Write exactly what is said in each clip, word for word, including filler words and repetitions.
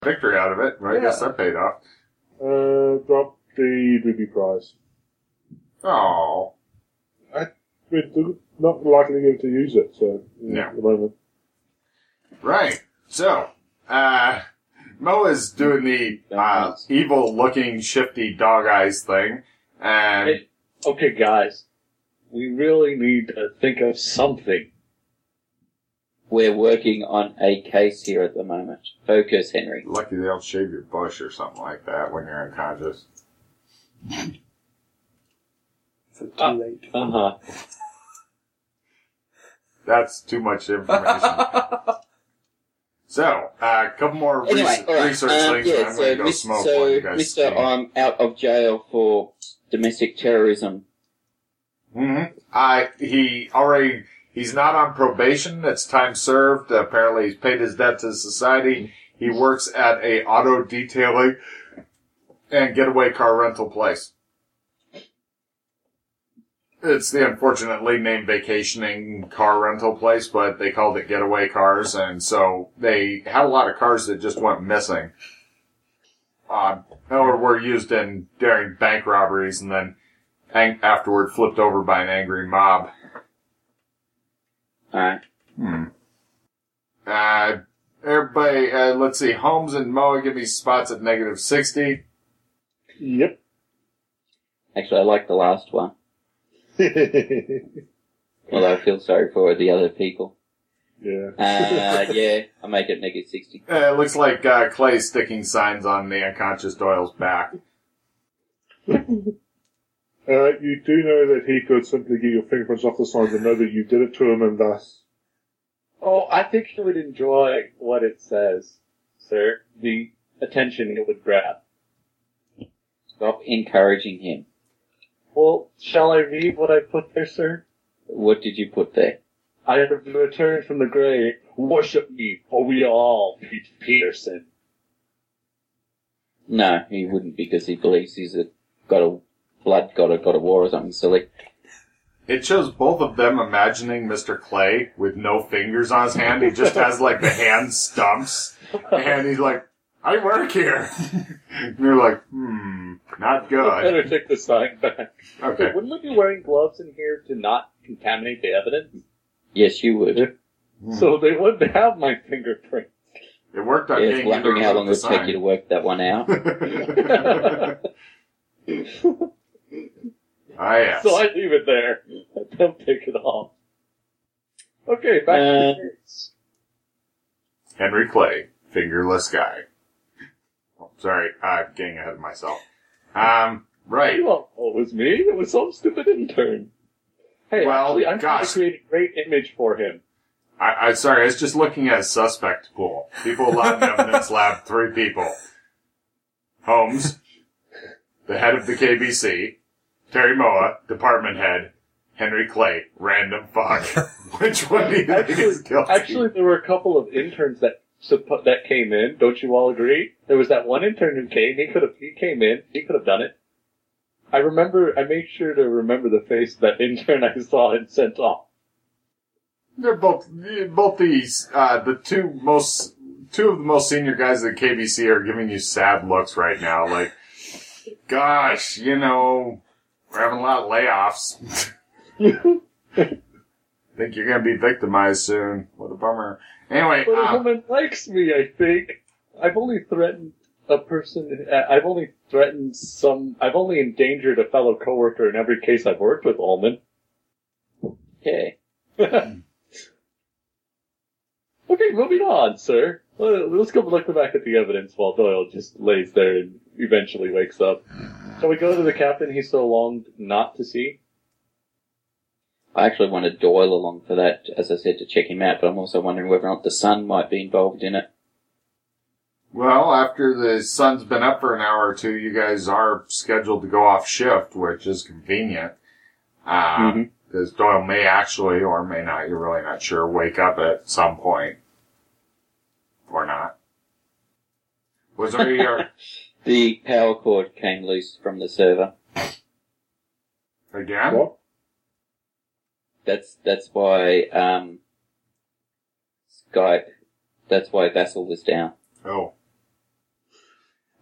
victory out of it. Well, I Yeah. guess that paid off. Uh, drop the booby prize. Oh. We're not likely to use it, so, No. at the moment. Right. So, uh, Mo is doing the uh, evil-looking, shifty dog eyes thing, and Hey, okay, guys. We really need to think of something. We're working on a case here at the moment. Focus, Henry. lucky they don't shave your bush or something like that when you're unconscious. So too Uh, late. Uh-huh. That's too much information. So, a uh, couple more Anyway, res- all right. research um, things, yeah, and I'm so, going to go Miss- smoke so while you guys Mister steam. I'm out of jail for domestic terrorism. Mm-hmm. I he already he's not on probation. It's time served. Apparently, he's paid his debt to society. He works at a auto detailing and getaway car rental place. It's the unfortunately named vacationing car rental place, but they called it getaway cars, and so they had a lot of cars that just went missing. Uh, or were used in during bank robberies and then ang- afterward flipped over by an angry mob. Alright. Hmm. Uh, everybody, uh, let's see, Holmes and Moa give me spots at negative sixty. Yep. Actually, I like the last one. Although I feel sorry for the other people. Yeah. Uh, yeah, I make it negative sixty. Uh, it looks like uh, Clay sticking signs on the unconscious Doyle's back. Uh, you do know that he could simply get your fingerprints off the signs and know that you did it to him, and thus... Oh, I think he would enjoy what it says, sir. The attention it would grab. Stop encouraging him. Well, shall I read what I put there, sir? What did you put there? I have returned from the grave. Worship me, for we all Pete Peterson. No, he wouldn't because he believes he's a, got a blood god or god of war or something silly. It shows both of them imagining Mister Clay with no fingers on his hand. He just has like the hand stumps, and he's like, I work here. And you're like, hmm, not I good. better take the sign back. Okay. Wouldn't we be wearing gloves in here to not contaminate the evidence? Yes, you would. So they wouldn't have my fingerprint. It worked on Yes, getting wondering you to how long it remove would take you to work that one out. the Ah, yes. So I leave it there. I don't take it off. Okay, back Uh, to the case. Henry Clay, fingerless guy. Oh, sorry, I'm getting ahead of myself. Um, right. You don't know it was me. It was some stupid intern. Hey, Well, actually, I'm trying gosh. to create a great image for him. I, I sorry, I was just looking at a suspect pool. People allowed in evidence lab, three people. Holmes, the head of the K B C, Terry Moa, department head, Henry Clay, random fuck. Which one do you think Actually, is guilty? actually, there were a couple of interns that suppo- that came in. Don't you all agree? There was that one intern who came. He could have. He came in. He could have done it. I remember. I made sure to remember the face of that intern I saw and sent off. They're both, both these, uh, the two most, two of the most senior guys at K B C are giving you sad looks right now. Like, gosh, you know, we're having a lot of layoffs. Think you're gonna be victimized soon. What a bummer. Anyway, But a um, woman likes me. I think I've only threatened a person. uh, I've only threatened some. I've only endangered a fellow coworker in every case I've worked with, Ullman. Okay. Okay, moving on, sir. Uh, Let's go look back at the evidence while Doyle just lays there and eventually wakes up. Shall we go to the captain he so longed not to see? I actually wanted Doyle along for that, as I said, to check him out, but I'm also wondering whether or not the son might be involved in it. well, after the sun's been up for an hour or two, you guys are scheduled to go off shift, which is convenient. Uh, Mhm. because Doyle may actually, or may not, you're really not sure, wake up at some point. Or not. Was there your, The power cord came loose from the server. again? What? That's that's why um, Skype. That's why Vassal was down. Oh.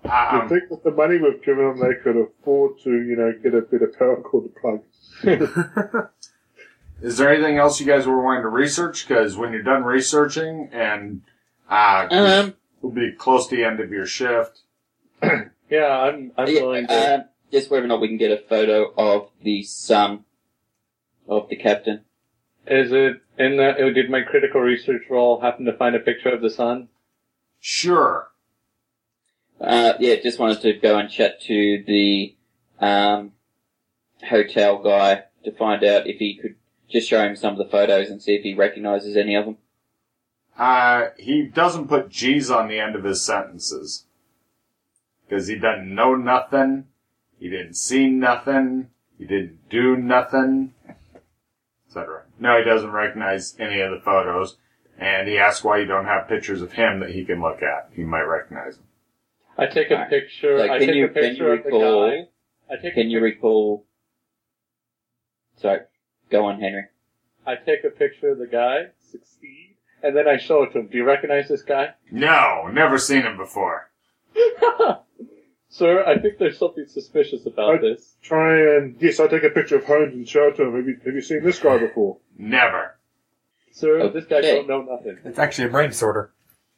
You Um, think with the money we've given them, they could afford to, you know, get a better power cord to plug. is there anything else you guys were wanting to research? Because when you're done researching, and uh, Um, you'll be close to the end of your shift. Yeah, I'm, I'm yeah, willing to. uh, just whether or not we can get a photo of the son of the captain. Is it in the, oh, did my critical research role happen to find a picture of the son? Sure. Uh, yeah, just wanted to go and chat to the um, hotel guy to find out if he could just show him some of the photos and see if he recognizes any of them. Uh, he doesn't put G's on the end of his sentences. Because he doesn't know nothing, he didn't see nothing, he didn't do nothing, et cetera. No, he doesn't recognize any of the photos, and he asks why you don't have pictures of him that he can look at. He might recognize them. I take a Alright. picture, So I can take you- a can you picture of the recall- guy. I take Can a you pic- recall... Sorry, go on, Henry. I take a picture of the guy, succeed, and then I show it to him. Do you recognize this guy? No, never seen him before. Sir, I think there's something suspicious about I- this. Try and, yes, I take a picture of Holmes and show it to him. Have you, have you seen this guy before? Never. Sir, this guy Okay. don't know nothing. It's actually a brain disorder.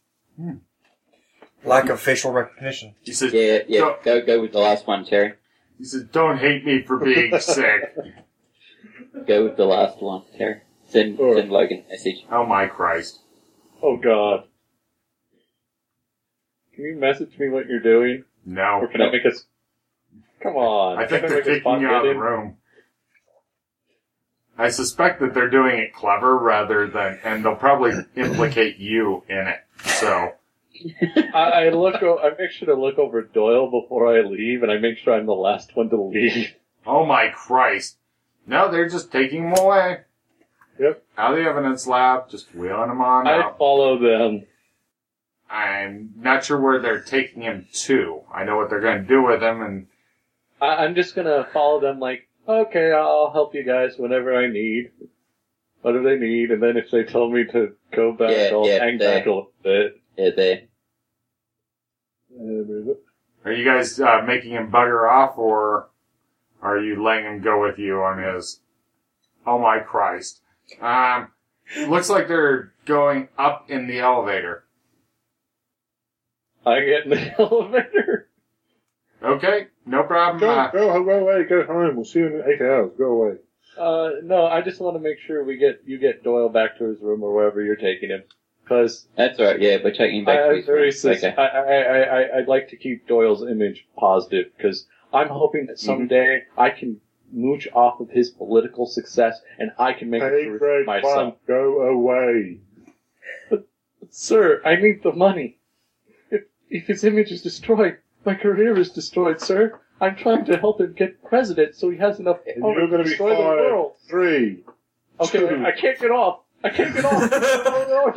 Lack of facial recognition. He says, Yeah, yeah, Don't- go go with the last one, Terry. he says, don't hate me for being sick. Go with the last one, Terry. Send, Alright. send Logan a message. Oh my Christ. Oh god. Can you message me what you're doing? No. Or can I make us... Come on. I think can they're make a kicking spot you out of get the in? room. I suspect that they're doing it clever rather than, and they'll probably implicate you in it. So, I, I look. O- I make sure to look over Doyle before I leave, and I make sure I'm the last one to leave. oh my Christ. No, they're just taking him away. Yep. Out of the evidence lab, just wheeling him on I out. follow them. I'm not sure where they're taking him to. I know what they're going to do with him, and I, I'm just gonna follow them. Like, okay, I'll help you guys whenever I need, whatever they need, and then if they tell me to go back, Yeah, I'll yeah, hang they- back a little bit. Yeah, there. Uh, where is it? are you guys uh, making him bugger off, or are you letting him go with you on his? Oh my Christ! Um, looks like they're going up in the elevator. I get in the elevator. Okay, no problem. Go, Uh, go, go away, go home. We'll see you in eight hours. Go away. Uh, no, I just want to make sure we get you get Doyle back to his room or wherever you're taking him, because That's alright, yeah, we're taking him back to I'm his very room. sus- Okay. I, I, I, I, I'd like to keep Doyle's image positive because I'm hoping that someday I can mooch off of his political success and I can make Hey, it for grade myself. one, go away. Sir, I need the money. If, if his image is destroyed, my career is destroyed, sir. I'm trying to help him get president so he has enough And power you're to going to be destroy the fired. world. Three. Okay, two. I can't get off. I can't get off. No,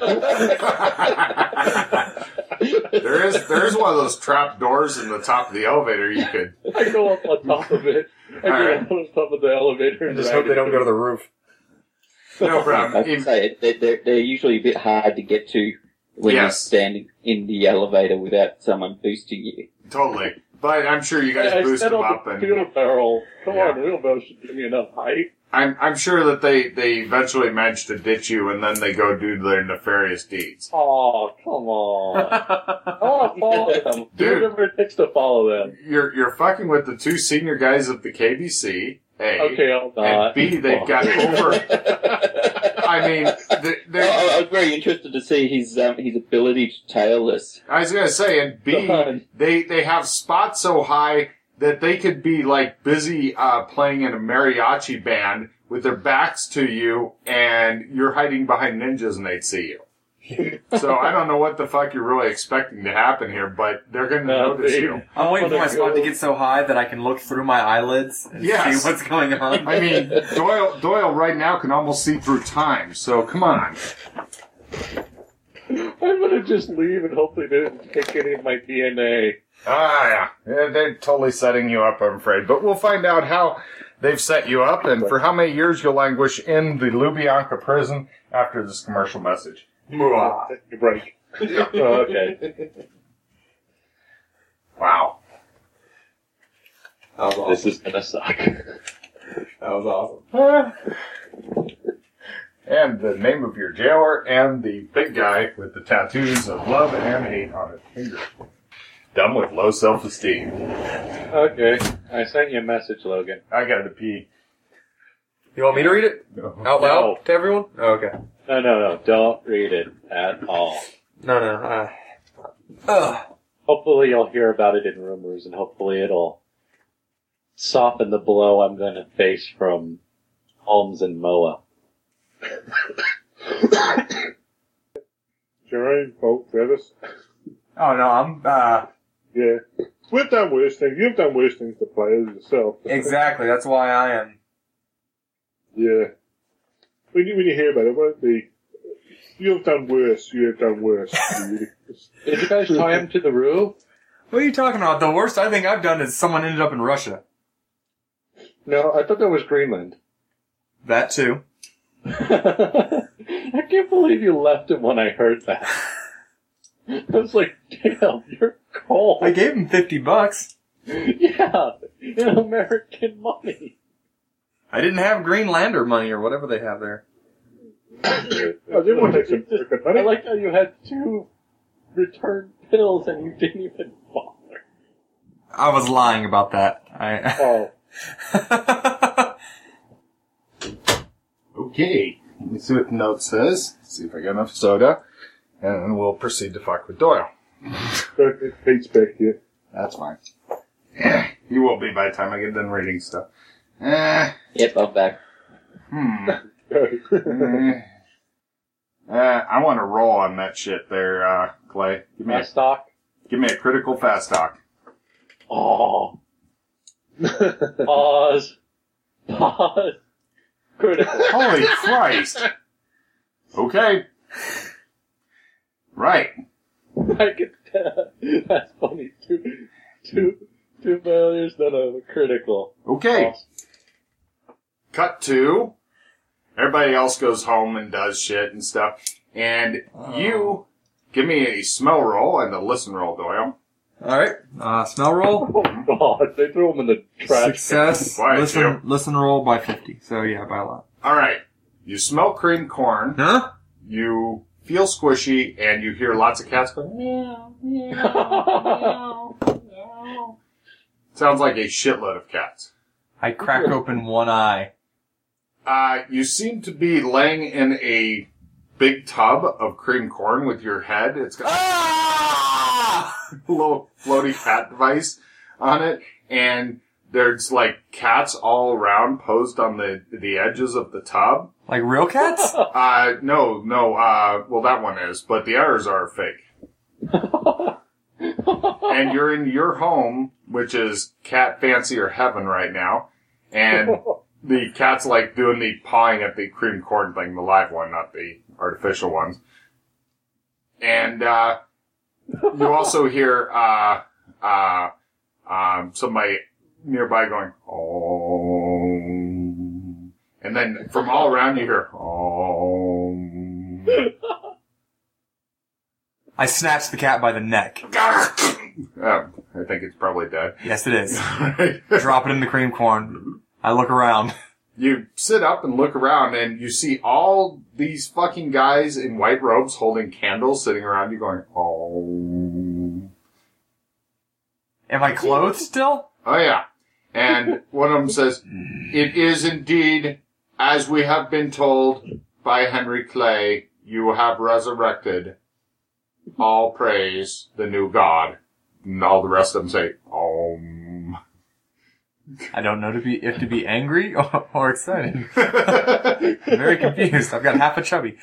no, no. there is there is one of those trap doors in the top of the elevator. You could. I go up on top of it. I go Alright. up on top of the elevator and Just drag hope they it don't go to through. the roof. No I problem. can If- say it, they're, they're, they're usually a bit hard to get to when you're Yes. standing in the elevator without someone boosting you. Totally. But I'm sure you guys I, I boost said them on up, the and wheelbarrow. Come Yeah. on, the wheelbarrow should give me enough height. I'm I'm sure that they they eventually manage to ditch you, and then they go do their nefarious deeds. Oh, come on. I want to follow them. Do Dude. whatever it takes to follow them. You're you're fucking with the two senior guys of the K B C. A Okay, I'll and not. B, they've got over. I mean, they, I, they, I was very interested to see his um, his ability to tail this. I was gonna say, and B, Done. they they have spots so high that they could be like busy uh, playing in a mariachi band with their backs to you, and you're hiding behind ninjas, and they'd see you. So I don't know what the fuck you're really expecting to happen here, but they're gonna No, notice they- you. I'm waiting for my Wanna spot to go- get so high that I can look through my eyelids and Yes. see what's going on. I mean, Doyle Doyle right now can almost see through time. So come on. I'm gonna just leave and hope they didn't take any of my D N A. Ah, yeah. Yeah, they're totally setting you up, I'm afraid. But we'll find out how they've set you up and for how many years you'll languish in the Lubyanka prison after this commercial message. Take a break. Oh, okay. awesome. This is gonna suck. That was awesome. And the name of your jailer and the big guy with the tattoos of love and hate on his finger. Dumb with low self-esteem. Okay, I sent you a message, Logan. I gotta pee. You want me to read it No. out loud No. to everyone? Oh, okay. No, no, no, don't read it at all. No, no. Uh, ugh. Hopefully you'll hear about it in rumors, and hopefully it'll soften the blow I'm going to face from Holmes and Moa. Jerome, Bolt, Travis. Oh no, I'm uh Yeah. We've done worse things. You've done worse things to players yourself. exactly. That's why I am. Yeah. When you, when you hear about it, it won't be, you've done worse, you have done worse. Did you guys tie him to the roof? What are you talking about? The worst I think I've done is someone ended up in Russia. No, I thought that was Greenland. That too. I can't believe you left him when I heard that. I was like, damn, you're cold. I gave him fifty bucks. Yeah, in American money. I didn't have Greenlander money or whatever they have there. Oh, they want to take some freaking money. I like how you had two return pills and you didn't even bother. I was lying about that. I. Oh, Okay. Let me see what the note says. See if I got enough soda. And then we'll proceed to fuck with Doyle. Pete's back here. That's fine. Yeah, you will be by the time I get done reading stuff. Uh, Yep, I'm back. hmm. uh, I want to roll on that shit there, uh, Clay. Give me my a, stock. give me a critical fast talk. Oh. Pause. Pause. Critical. Holy Christ! Okay. Right. I could tell. That's funny. Two, two, two failures, then a critical. Okay. Pause. Cut to. Everybody else goes home and does shit and stuff. And you give me a smell roll and a listen roll, Doyle. Alright. Uh, smell roll. Oh god, they threw him in the trash. Success. Why, Listen, Joe? listen roll by fifty. So yeah, by a lot. Alright. You smell cream corn. Huh? You feel squishy, and you hear lots of cats going, meow, meow, meow. Sounds like a shitload of cats. I crack open one eye. Uh, you seem to be laying in a big tub of cream corn with your head. It's got Ah! a little floaty cat device on it, and there's like cats all around posed on the the edges of the tub. Like real cats? Uh, no, no, uh, well that one is, but the others are fake. And you're in your home, which is cat fancy or heaven right now, and the cat's like doing the pawing at the cream corn thing, the live one, not the artificial ones. And, uh, you also hear, uh, uh, um, somebody nearby going, oh. And then from all around you hear, oh. I snatch the cat by the neck. Um, I think it's probably dead. Yes, it is. Drop it in the cream corn. I look around. You sit up and look around, and you see all these fucking guys in white robes holding candles sitting around you going, oh. Am I clothed still? Oh, yeah. And one of them says, it is indeed, as we have been told by Henry Clay, you have resurrected. All praise the new God. And all the rest of them say, Om. I don't know to be if to be angry or, or excited. I'm very confused. I've got half a chubby.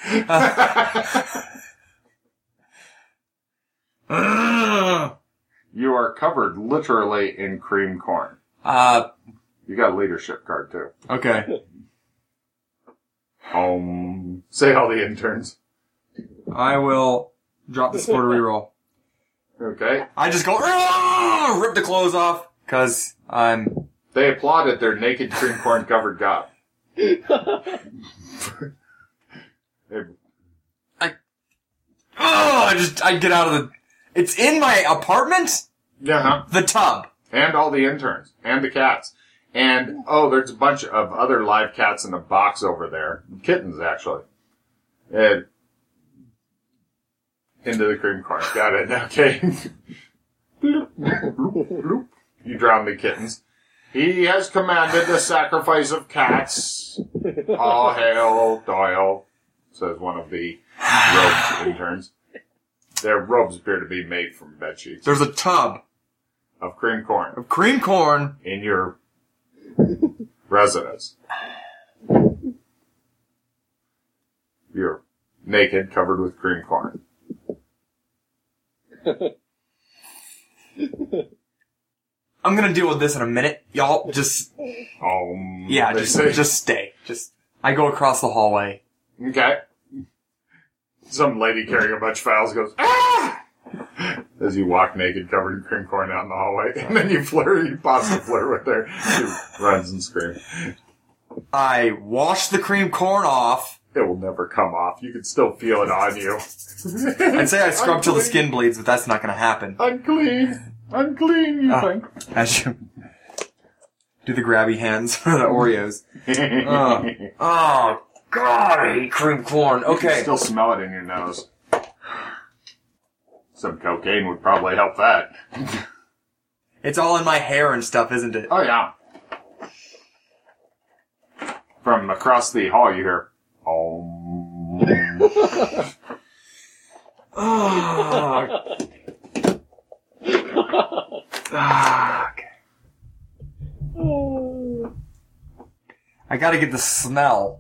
Uh, You are covered literally in cream corn. uh, You got a leadership card, too. okay. Om. Say all the interns. I will drop the score to reroll. Okay. I just go, "Argh!" Rip the clothes off, cause I'm, They applaud at their naked cream corn covered god. They- oh, I just, I get out of the, it's in my apartment? Yeah. The tub. And all the interns. And the cats. And, oh, there's a bunch of other live cats in a box over there. Kittens, actually. And into the cream corn. Got it. Okay. Bloop, bloop, bloop. You drown the kittens. He has commanded the sacrifice of cats. All hail Doyle, says one of the robed interns. Their robes appear to be made from bedsheets. There's a tub Of cream corn. of cream corn. In your residence. You're naked, covered with cream corn. I'm gonna deal with this in a minute. Y'all just, Um, yeah, they just, say- just stay. Just, I go across the hallway. Okay. Some lady carrying a bunch of files goes, ah! As you walk naked, covered in cream corn out in the hallway. And then you flirt, you pause to flirt with her. She runs and screams. I wash the cream corn off. It will never come off. You can still feel it on you. I'd say I scrub till the Unclean. skin bleeds, but that's not gonna happen. Unclean. Unclean, you Ah. think. As you do the grabby hands for the Oreos. Oh, oh God, I hate cream corn. You can Okay. still smell it in your nose. Some cocaine would probably help that. It's all in my hair and stuff, isn't it? Oh, yeah. From across the hall, you hear, oh. Oh. Ah, okay. I gotta get the smell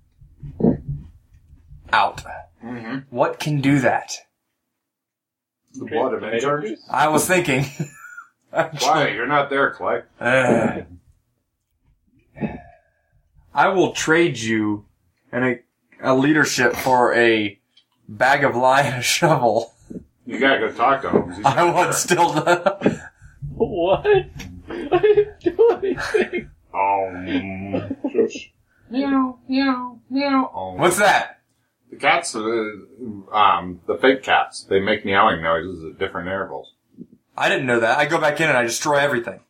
out. Mm-hmm. What can do that? The blood of interns? I was thinking. Why? You're not there, Clay. Uh, I will trade you and a, a leadership for a bag of lye and a shovel. You gotta go talk to him. I want still the... What? I didn't do anything. Um, Shush. meow, meow, meow. Um, What's that? The cats, uh, um, the fake cats, they make meowing noises at different intervals. I didn't know that. I go back in and I destroy everything.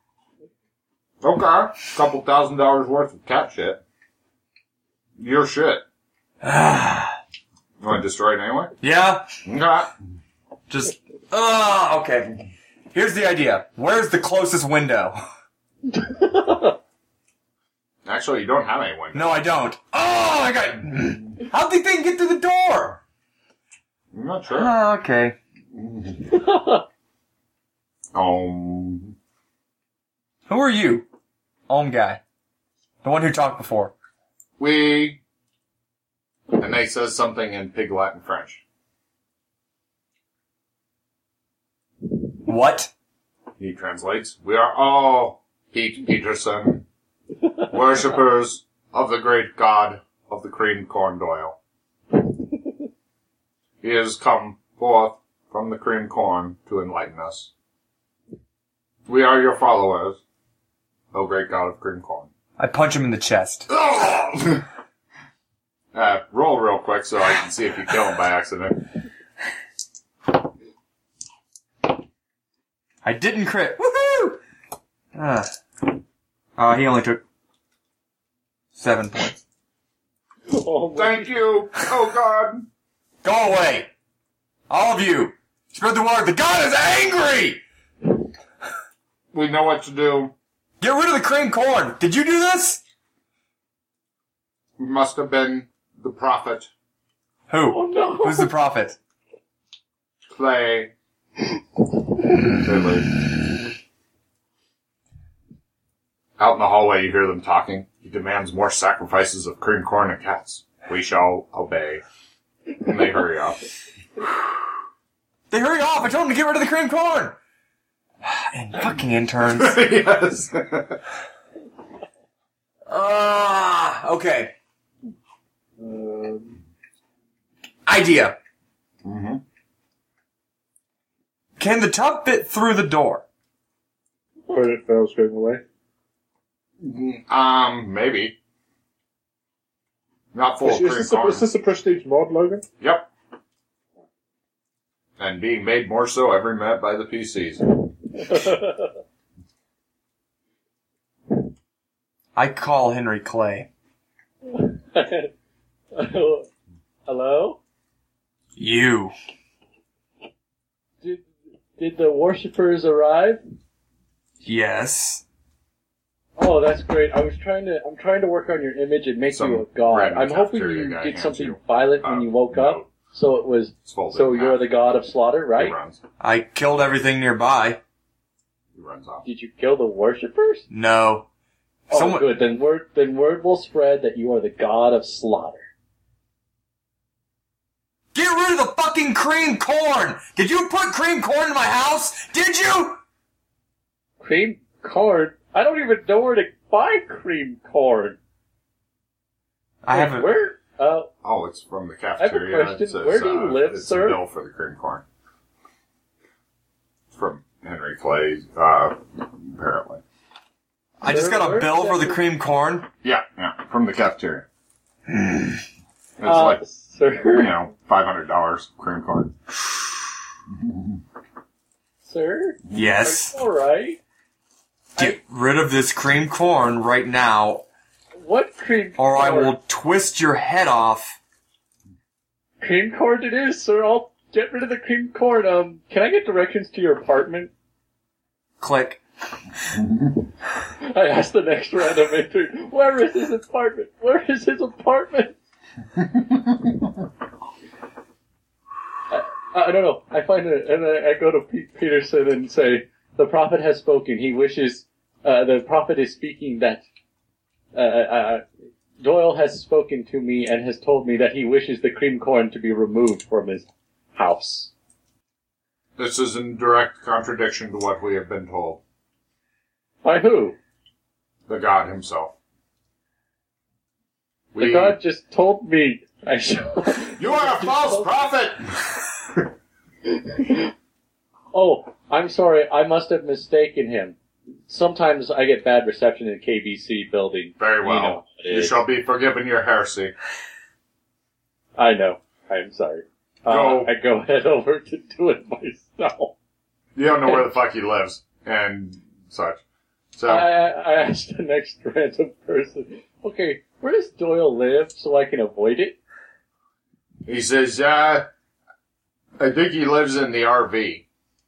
Okay. Couple thousand dollars worth of cat shit. Your shit. You want to destroy it anyway? Yeah? Okay. Just... Oh, okay. Here's the idea. Where's the closest window? Actually, you don't have any window. No, I don't. Oh, I got... How'd the thing get through the door? I'm not sure. Oh, okay. Um, Who are you? Om guy. The one who talked before. we... And they says something in Pig Latin French. What? He translates. We are all, Pete Peterson, worshippers of the great god of the cream corn Doyle. He has come forth from the cream corn to enlighten us. We are your followers, O great god of cream corn. I punch him in the chest. uh, roll real quick so I can see if you kill him by accident. I didn't crit. Woohoo! Ah. Uh, he only took seven points. Oh my Thank you, oh god. Go away! All of you! Spread the word. The god is angry! We know what to do. Get rid of the cream corn. Did you do this? We must have been the prophet, Who? Oh no! Who's the prophet? Clay. Really. Out in the hallway, you hear them talking. He demands more sacrifices of cream corn and cats. We shall obey. And they hurry off. They hurry off. I told them to get rid of the cream corn. And fucking interns. Yes. Ah, okay. Um, Idea. Mm-hmm. Can the tub fit through the door? Opponent fails going away. Um, maybe. Not full Is, of is, cream this a, corn. is this a prestige mod, Logan? Yep. And being made more so every minute by the P Cs. I call Henry Clay. Hello? You. Did, did the worshippers arrive? Yes. Oh, that's great. I was trying to, I'm trying to work on your image and make Some you a god. random I'm hoping cafeteria you guy did hands something you, violent uh, when you woke no. up. So it was, It's folded so in you're half. the god of slaughter, He right? runs. I killed everything nearby. He runs off. Did you kill the worshippers? No. Oh, Someone- good. Then word, then word will spread that you are the god of slaughter. Get rid of the fucking cream corn! Did you put cream corn in my house? Did you? Cream corn? I don't even know where to buy cream corn. I Wait, haven't. Where? Uh, Oh, it's from the have a cafeteria. question. It says, Where do you uh, live, it's sir? a bill for the cream corn. It's from Henry Clay, uh, apparently. I just got a Where- bill for the where- cream corn. Yeah, yeah, from the cafeteria. It's uh, like, you sir, know, five hundred dollars cream corn. sir, Yes. all right. Get rid of this cream corn right now, What cream? or I corn? will twist your head off. Cream corn it is, sir. I'll get rid of the cream corn. Um, can I get directions to your apartment? Click. I asked the next random intern, where is his apartment? Where is his apartment? I, I don't know. I find it, and I, I go to Pete Peterson and say, the prophet has spoken. He wishes, uh, the prophet is speaking that, uh, uh, Doyle has spoken to me and has told me that he wishes the cream corn to be removed from his house. This is in direct contradiction to what we have been told. By who? The god himself. The We- God just told me I should. You are a false prophet! Oh, I'm sorry. I must have mistaken him. Sometimes I get bad reception in the K B C building. Very well. You know, it You is. shall be forgiven your heresy. I know. I'm sorry. Go. Uh, I go head over to do it myself. You don't know where the fuck he lives, and such. So, I, I asked the next random person, okay, where does Doyle live so I can avoid it? he says, uh, I think he lives in the R V.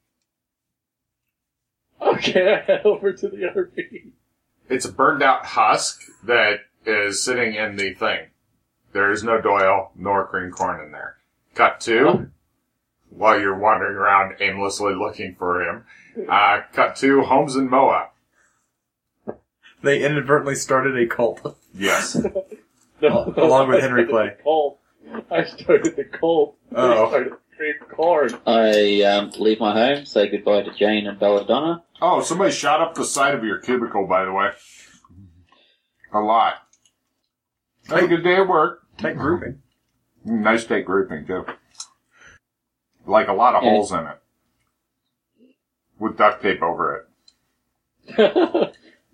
Okay, I head over to the R V. It's a burned out husk that is sitting in the thing. There is no Doyle nor cream corn in there. Cut to, while you're wandering around aimlessly looking for him, uh, cut to Holmes and Moa. They inadvertently started a cult. Yes. No, Along with I Henry started Clay. the cult. I started the cult. Oh. I started the cream corn. I um, leave my home, say goodbye to Jane and Belladonna. Oh, somebody shot up the side of your cubicle, by the way. A lot. Hey, good day at work. Tight grouping. Nice tight grouping, too. Like a lot of Yeah. holes in it. With duct tape over it.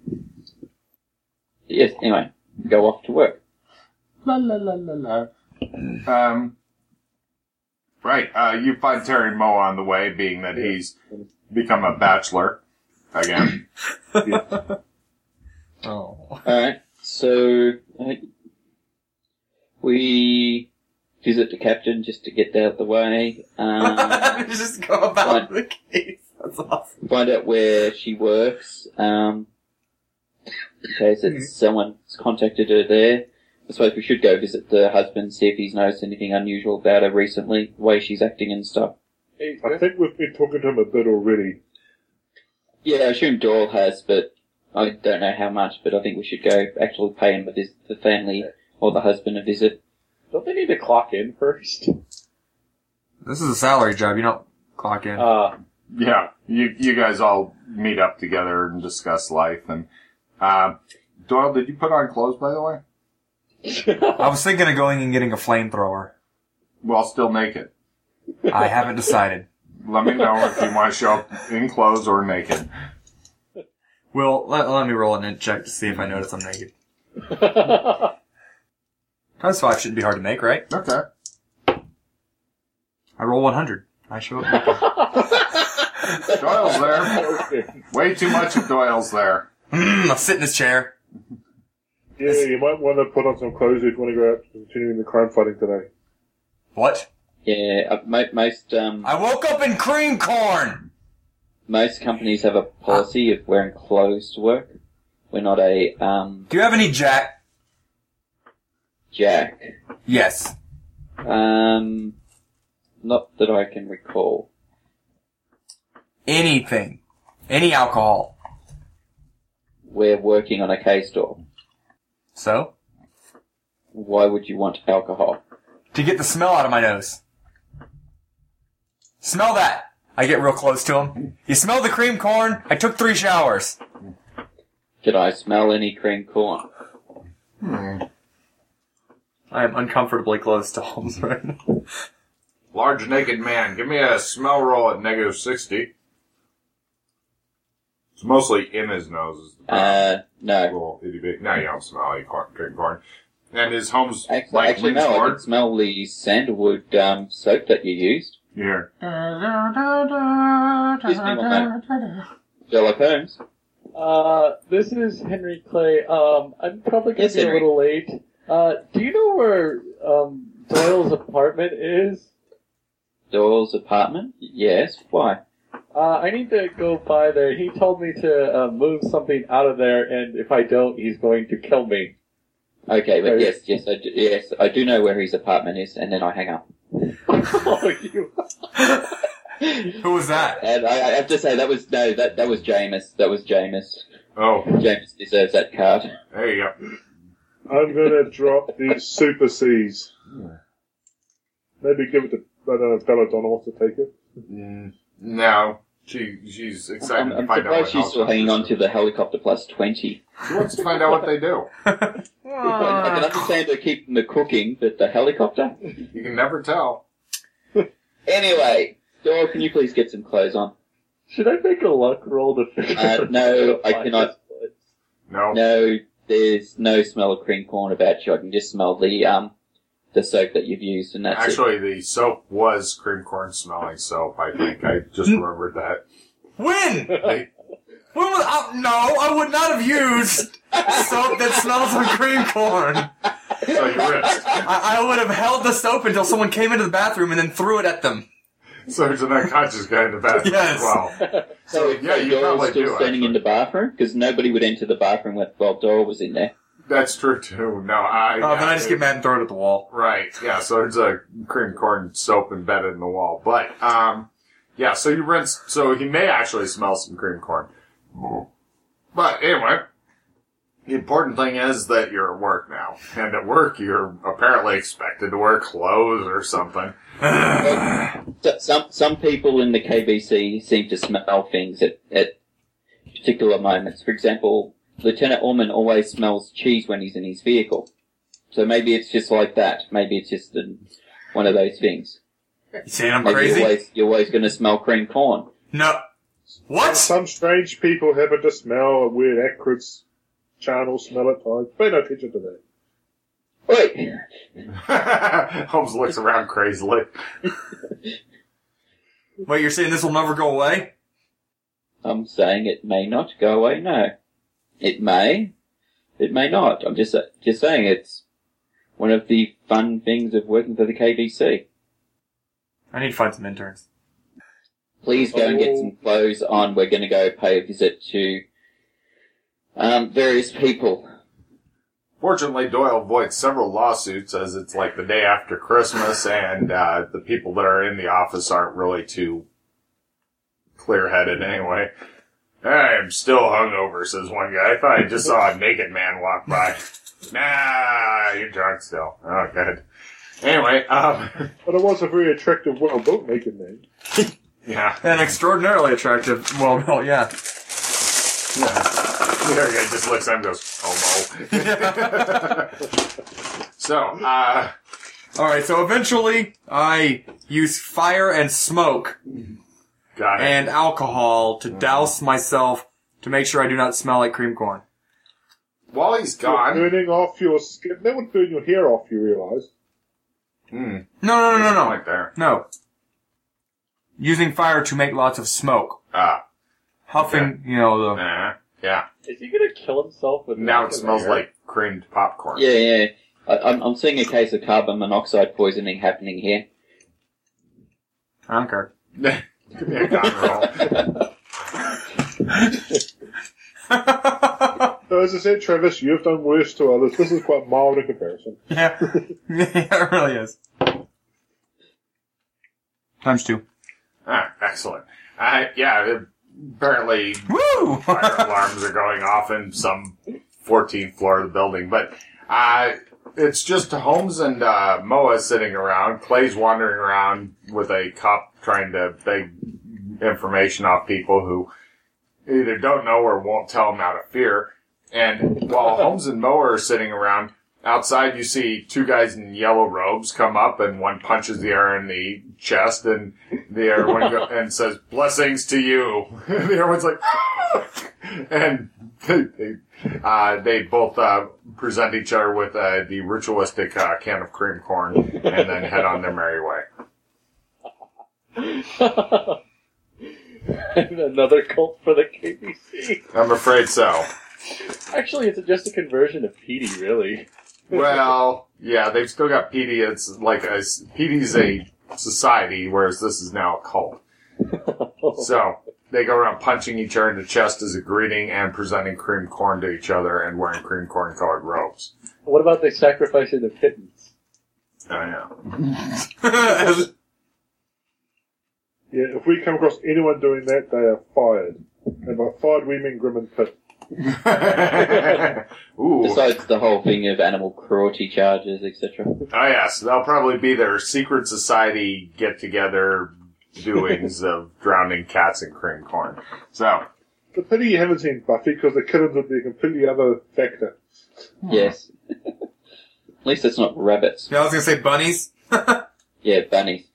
Yes, anyway, go off to work. La la la la la. Um, right, uh, you find Terry Moe on the way, being that he's become a bachelor again. Oh. Alright, so uh, we visit the captain just to get out of the way. Um, Just go about the case. That's awesome. find out where she works. Um, in case it's someone's contacted her there. I suppose we should go visit the husband, see if he's noticed anything unusual about her recently, the way she's acting and stuff. Hey, I think we've been talking to him a bit already. Yeah, I assume Doyle has, but I don't know how much, but I think we should go actually pay him a visit, the family or the husband a visit. don't they need to clock in first? This is a salary job. You don't clock in. Uh, Yeah, you you guys all meet up together and discuss life. And uh, Doyle, did you put on clothes, by the way? I was thinking of going and getting a flamethrower. Well, still naked. I haven't decided. Let me know if you want to show up in clothes or naked. Well, let, let me roll an int check to see if I notice I'm naked. Times five shouldn't be hard to make, right? Okay. I roll one hundred. I show up naked. Doyle's there. Way too much of Doyle's there. Mm, I'll sit in his chair. Yeah, you might want to put on some clothes if you want to go out continuing the crime fighting today. What? Yeah, uh, mo- most um, I woke up in cream corn! most companies have a policy of wearing clothes to work. We're not a um, Do you have any Jack? Jack. Yes. Um, not that I can recall. Anything. Any alcohol. We're working on a K-store. So? Why would you want alcohol? To get the smell out of my nose. Smell that! I get real close to him. You smell the cream corn? I took three showers. Did I smell any cream corn? Hmm. I am uncomfortably close to Holmes right now. Large naked man. Give me a smell roll at negative sixty. It's mostly in his nose. Is the Uh, no. little itty bitty. No, you don't smell any corn, cream corn. And his home's Actually, like actually leans no, I forward. can smell the sandalwood um, soap that you used. Here. Excuse me one moment. Sherlock Holmes. Uh, this is Henry Clay. Um, I'm probably gonna Yes, be a Henry. little late. Uh, do you know where, um, Doyle's apartment is? Doyle's apartment? Yes. Why? Uh, I need to go by there. He told me to, uh, move something out of there, and if I don't, he's going to kill me. Okay, but Sorry. yes, yes, I do, yes, I do know where his apartment is, and then I hang up. Oh, you. Who was that? And I, I have to say that was no, that that was Jameis. That was Jameis. Oh, Jameis deserves that card. there you go. I'm gonna drop the Super C's. Maybe give it to I don't know, Belladonna wants to take it. Mm, no. She, she's excited I'm, to I'm find out what surprised she's still hanging on to the helicopter plus twenty. She wants to find out what they do. I can understand her keeping the cooking, but the helicopter? You can never tell. Anyway, Doyle, can you please get some clothes on? Should I make a luck roll to figure Uh, out? no, I cannot. No. No, there's no smell of cream corn about you. I can just smell the um the soap that you've used, and that's it. Actually, the soap was cream corn smelling soap, I think. I just remembered that. When? When was, uh, no, I would not have used soap that smells of cream corn. So you risked. I, I would have held the soap until someone came into the bathroom and then threw it at them. So there's an unconscious guy in the bathroom Yes. as well. So, yeah, you Doyle probably was still do, standing in actually. the bathroom because nobody would enter the bathroom when- while Doyle was in there. That's true, too. No, I... Oh, then I just get mad and throw it at the wall. Right, yeah, so there's a cream corn soap embedded in the wall. But, um, yeah, so you rinse, so he may actually smell some cream corn. But anyway, the important thing is that you're at work now. And at work, you're apparently expected to wear clothes or something. So, some some people in the K B C seem to smell things at, at particular moments. For example, Lieutenant Orman always smells cheese when he's in his vehicle. So maybe it's just like that. Maybe it's just an, one of those things. You saying I'm Maybe crazy? You're always, you're always going to smell cream corn. No. What? Some strange people happen to smell a weird acrid charnel smell at times. Pay no attention to that. Wait, Holmes looks around crazily. Wait, you're saying this will never go away? I'm saying it may not go away. No, it may. It may not. I'm just just saying it's one of the fun things of working for the K B C. I need to find some interns. Please go and get some clothes on. We're going to go pay a visit to um, various people. Fortunately, Doyle avoids several lawsuits as it's like the day after Christmas and uh, the people that are in the office aren't really too clear-headed anyway. I'm still hungover, says one guy. I thought I just saw a naked man walk by. Nah, you're drunk still. Oh, good. Anyway, um, But it was a very attractive, well-built naked man. yeah. An extraordinarily attractive, well, well, yeah. yeah. The other guy just looks at him and goes, homo. So, uh, Alright, so eventually I use fire and smoke got it. and alcohol to douse myself to make sure I do not smell like cream corn. While he's gone, Burning off your skin. That would burn your hair off, you realise. hmm, No, no, no, no, no. right there. No. Using fire to make lots of smoke. Ah, Huffing, you know, the... nah. Yeah. Is he gonna kill himself with Now lack it of smells air? like creamed popcorn. Yeah, yeah. I, I'm, I'm seeing a case of carbon monoxide poisoning happening here. I don't care. Give me a gun roll. So as I said, Travis, you've done worse to others. This is quite mild in comparison. Yeah. Yeah, it really is. Times two. Ah, excellent. Uh, yeah, apparently Woo! fire alarms are going off in some fourteenth floor of the building, but uh, it's just Holmes and uh, Moa sitting around. Clay's wandering around with a cup trying to beg information off people who either don't know or won't tell him out of fear. And while Holmes and Moa are sitting around, outside you see two guys in yellow robes come up, and one punches the air in the chest, and the other one go- and says, "Blessings to you." And the other one's like, and they, they, uh, they both uh, present each other with uh, the ritualistic uh, can of cream corn, and then head on their merry way. And another cult for the K B C. I'm afraid so. Actually, it's just a conversion of Petey, really. Well, yeah, they've still got P D. It's like a, P D's a society, whereas this is now a cult. So they go around punching each other in the chest as a greeting and presenting cream corn to each other and wearing cream corn colored robes. What about they sacrificing the pittance? Oh yeah. Yeah, if we come across anyone doing that, they are fired. And by fired, we mean Grim and Pitt. Ooh. Besides the whole thing of animal cruelty charges, et cetera. Oh yes, they'll probably be their secret society get-together doings of drowning cats in cream corn. So, The pity you haven't seen Buffy, because the kittens would be a completely other factor. Yes. At least it's not rabbits. Yeah, I was gonna say bunnies. Yeah, bunnies.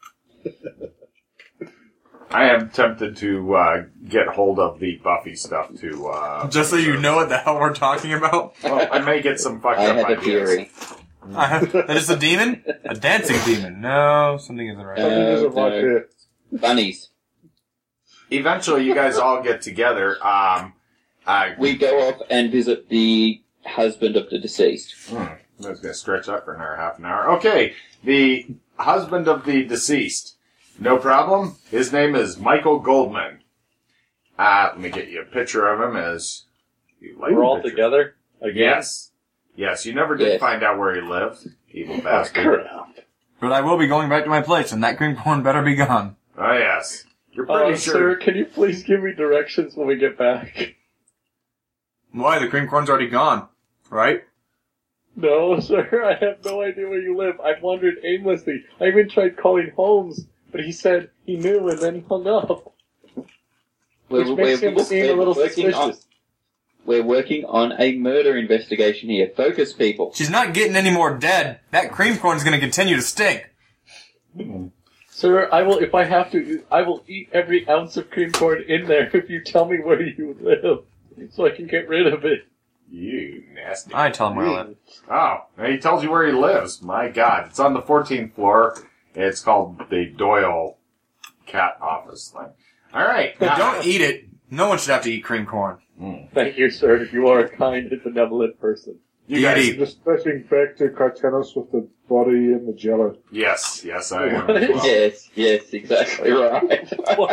I am tempted to uh, get hold of the Buffy stuff to... Uh, Just so you know what the hell we're talking about. Well, I may get some fucked I up Oh, have a ideas. theory. I have, that is a demon? A dancing demon. No, something isn't right. Something Uh, isn't right no. there. Bunnies. Eventually, you guys all get together. Um, uh, We go off and visit the husband of the deceased. Hmm. I was going to stretch up for another half an hour. Okay, the husband of the deceased. No problem. His name is Michael Goldman. Uh, let me get you a picture of him as you like. We're the all picture. together again. Yes. Yes, you never did Yes. find out where he lived. Evil Oh, bastard. crap. But I will be going back to my place, and that cream corn better be gone. Oh, yes. You're pretty Uh, sure. sir, can you please give me directions when we get back? Why? The cream corn's already gone, right? No, sir, I have no idea where you live. I've wandered aimlessly. I even tried calling Holmes, but he said he knew and then hung up. Which We're, makes we're, him seem a we're little working on, suspicious. we're working on a murder investigation here. Focus, people. She's not getting any more dead. That cream corn's gonna continue to stink. Sir, I will, if I have to, I will eat every ounce of cream corn in there if you tell me where you live, so I can get rid of it. You nasty. I tell him where I live. Oh, and he tells you where he lives. My God. It's on the fourteenth floor. It's called the Doyle Cat Office thing. All right. But now- don't eat it. No one should have to eat cream corn. Thank you, sir. You are a kind and benevolent person. You guys, Eat. Just flashing back to Cartanos with the body and the jello. yes, yes, I am. What? as well. Yes, yes, exactly right. What?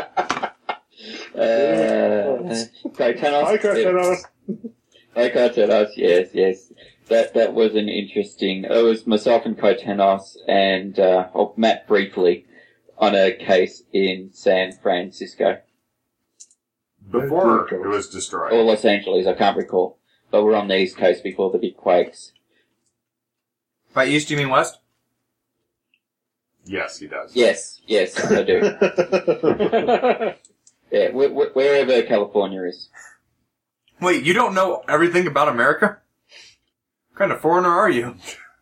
uh, Cartanos. Hi, Cartanos. Hi, Cartanos. Yes, yes. That that was an interesting. It was myself and Cartanos and uh, oh, Matt briefly on a case in San Francisco Before it was destroyed. or Los Angeles. I can't recall, but we're on the East Coast before the big quakes. By east, you mean west? Yes, he does. Yes, yes, I do. Yeah, wh- wh- wherever California is. Wait, you don't know everything about America? What kind of foreigner are you?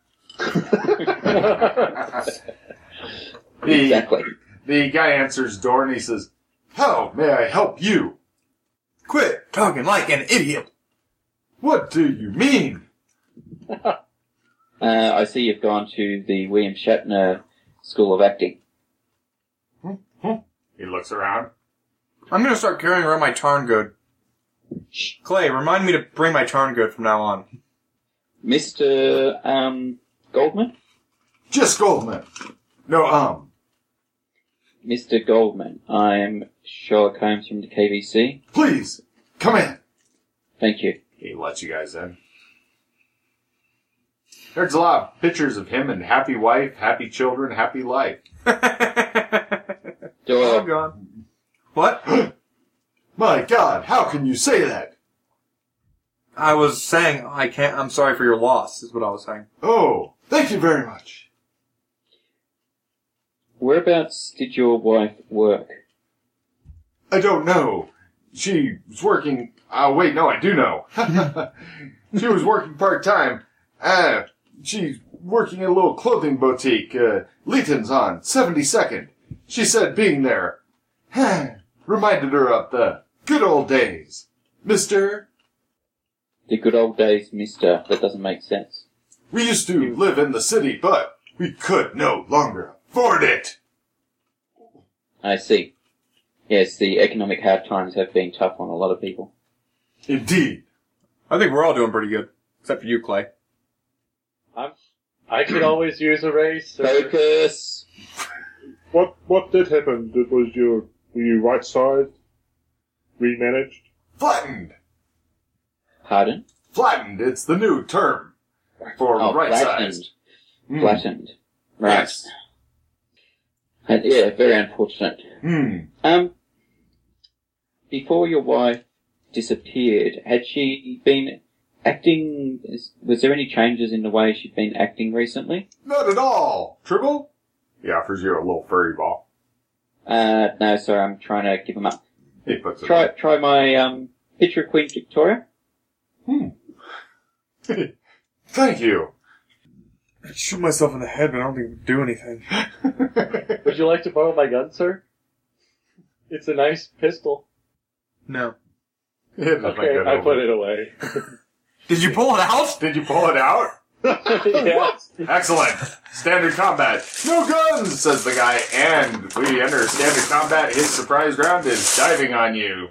The, Exactly. the guy answers the door and he says, "How may I help you? Quit talking like an idiot. What do you mean?" Uh, I see you've gone to the William Shatner School of Acting. He looks around. I'm gonna start carrying around my Tarn good. Clay, remind me to bring my charm good from now on. Mister Um, Goldman? Just Goldman. No, um. Mister Goldman, I'm Sherlock Holmes from the K V C. Please, come in. Thank you. He lets you guys in. There's a lot of pictures of him and happy wife, happy children, happy life. Doyle, I'm gone. What? My God, how can you say that? I was saying I can't. I'm sorry for your loss. Is what I was saying. Oh, thank you very much. whereabouts did your wife work? I don't know. She was working. Oh, wait, no, I do know. She was working part time. Uh, she's working at a little clothing boutique. Uh, Leighton's on seventy-second. She said being there reminded her of the good old days. Mister, The good old days, mister. That doesn't make sense. we used to live in the city, but we could no longer afford it. I see. Yes, the economic hard times have been tough on a lot of people. Indeed. I think we're all doing pretty good, except for you, Clay. I'm, I could always use a raise. sir. Focus! What what did happen? Did, was your were you right sized, remanaged? Flattened. Pardon? Flattened. It's the new term for Oh, right flattened. sized. Hmm. Flattened. Right. Yes. And, yeah, very unfortunate. Hmm. Um, before your wife disappeared, had she been acting, was there any changes in the way she'd been acting recently? Not at all. Tribble? He offers you a little furry ball. Uh, no, sorry, I'm trying to give him up. He puts it Try, on. try my, um, picture of Queen Victoria. Hmm. Thank you. I'd shoot myself in the head, but I don't think it would do anything. Would you like to borrow my gun, sir? It's a nice pistol. No. Okay, I put it away. Did you pull it out? Did you pull it out? Yeah. Excellent. Standard combat. No guns, says the guy. And we enter standard combat. His surprise round is diving on you.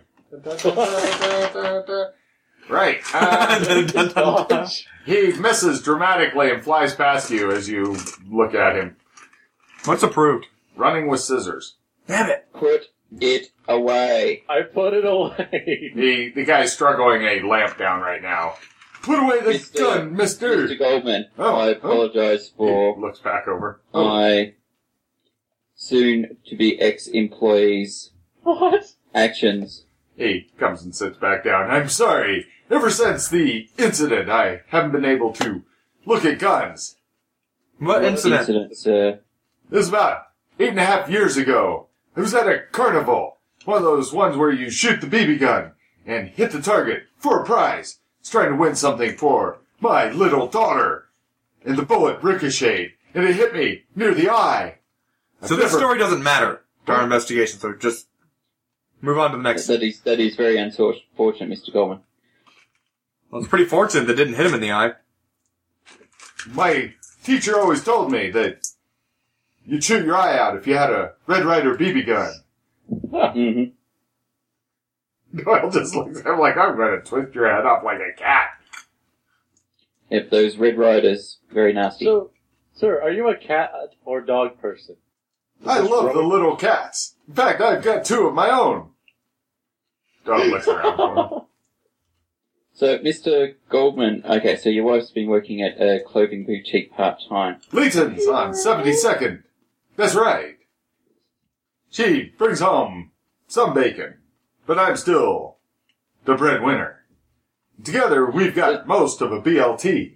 Right. Uh, Dodge. he misses dramatically and flies past you as you look at him. What's approved? Running with scissors. Damn it. Put it away. I put it away. The the guy's struggling a lamp down right now. Put away the Mister gun, mister! Mister Goldman, Oh, I apologize He for looks back over. Oh, my soon-to-be ex-employee's What? actions. he comes and sits back down. I'm sorry. Ever since the incident, I haven't been able to look at guns. What incident? Incidents, uh, This was about eight and a half years ago. I was at a carnival. One of those ones where you shoot the B B gun and hit the target for a prize. I was trying to win something for my little daughter. And the bullet ricocheted, and it hit me near the eye. So I've this never- story doesn't matter to our investigation, so just move on to the next. that is, that is very unfortunate, Mister Goldman. Well, it's pretty fortunate that didn't hit him in the eye. My teacher always told me that you'd shoot your eye out if you had a Red Ryder B B gun. hmm Doyle just looks at him like, I'm going to twist your head off like a cat. Yep, those Red Riders, very nasty. So, sir, are you a cat or dog person? I love the little cats. In fact, I've got two of my own. Doyle looks around for him. So, Mister Goldman, okay, so your wife's been working at a clothing boutique part-time. Leighton's on seventy-second. That's right. She brings home some bacon, but I'm still the breadwinner. Together, we've got most of a B L T.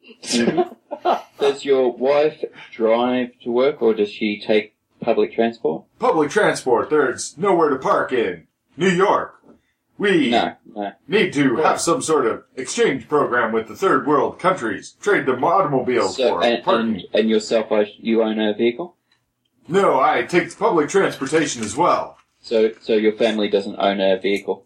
Does your wife drive to work, or does she take public transport? Public transport, there's nowhere to park in New York. We No, no. need to have some sort of exchange program with the third world countries. Trade them automobiles So, for and, parking. and, and yourself, I- you own a vehicle? No, I take public transportation as well. So, so your family doesn't own a vehicle?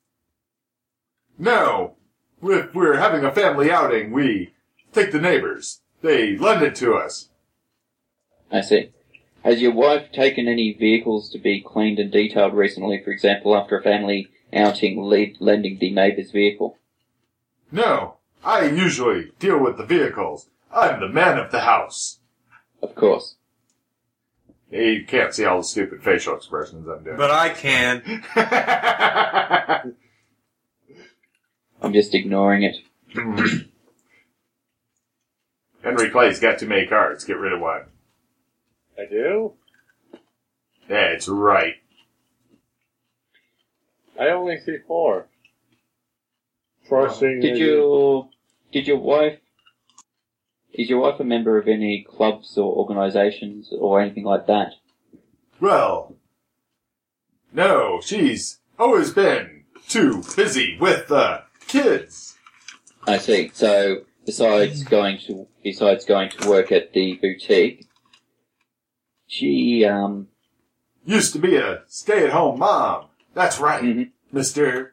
No. If we're having a family outing, we take the neighbors. They lend it to us. I see. Has your wife taken any vehicles to be cleaned and detailed recently, for example, after a family outing lead, lending the neighbour's vehicle? No, I usually deal with the vehicles. I'm the man of the house. Of course. You can't see all the stupid facial expressions I'm doing. But I can. I'm just ignoring it. Henry Clay's got too many cards. Get rid of one. I do? That's right. I only see four. Try seeing Did a- your did your wife is your wife a member of any clubs or organisations or anything like that? Well, no, she's always been too busy with the kids. I see. So besides going to besides going to work at the boutique, she um Used to be a stay-at-home mom. That's right, mhm. mister.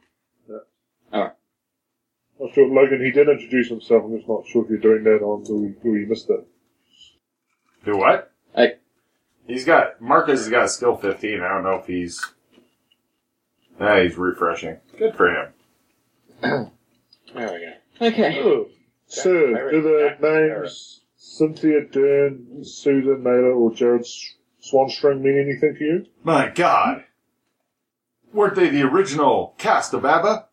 Not sure, Logan, he did introduce himself. I'm just not sure if you're doing that on who, who you missed it. Do what? I, He's got, Marcus has got a skill fifteen. I don't know if he's, ah, he's refreshing. Good for him. There we go. okay. Oh, sir, Jack do the Barrett. names Cynthia Dern, Susan Naylor, or Jared S- Swanstring mean anything to you? My God. Weren't they the original cast of ABBA?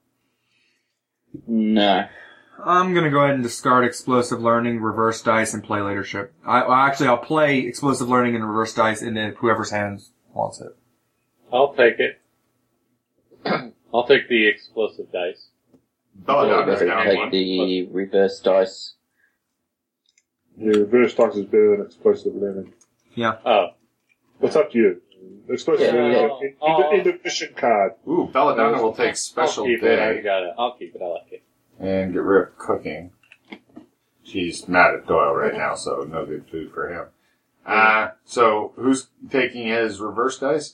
No. I'm gonna go ahead and discard explosive learning, reverse dice, and play leadership. I, well, actually, I'll play explosive learning and reverse dice into whoever's hands wants it. I'll take it. I'll take the explosive dice. Belladonna's I'll down take one. the reverse dice. Yeah, reverse dice is better than explosive learning. Oh. It's up to you. Explosive Yeah, learning yeah. is an end, end of mission card. Ooh, Belladonna will take special I'll keep it. I day got it. I'll keep it. I like it. and get rid of cooking. She's mad at Doyle right now, so no good food for him. Uh, so who's taking his reverse dice?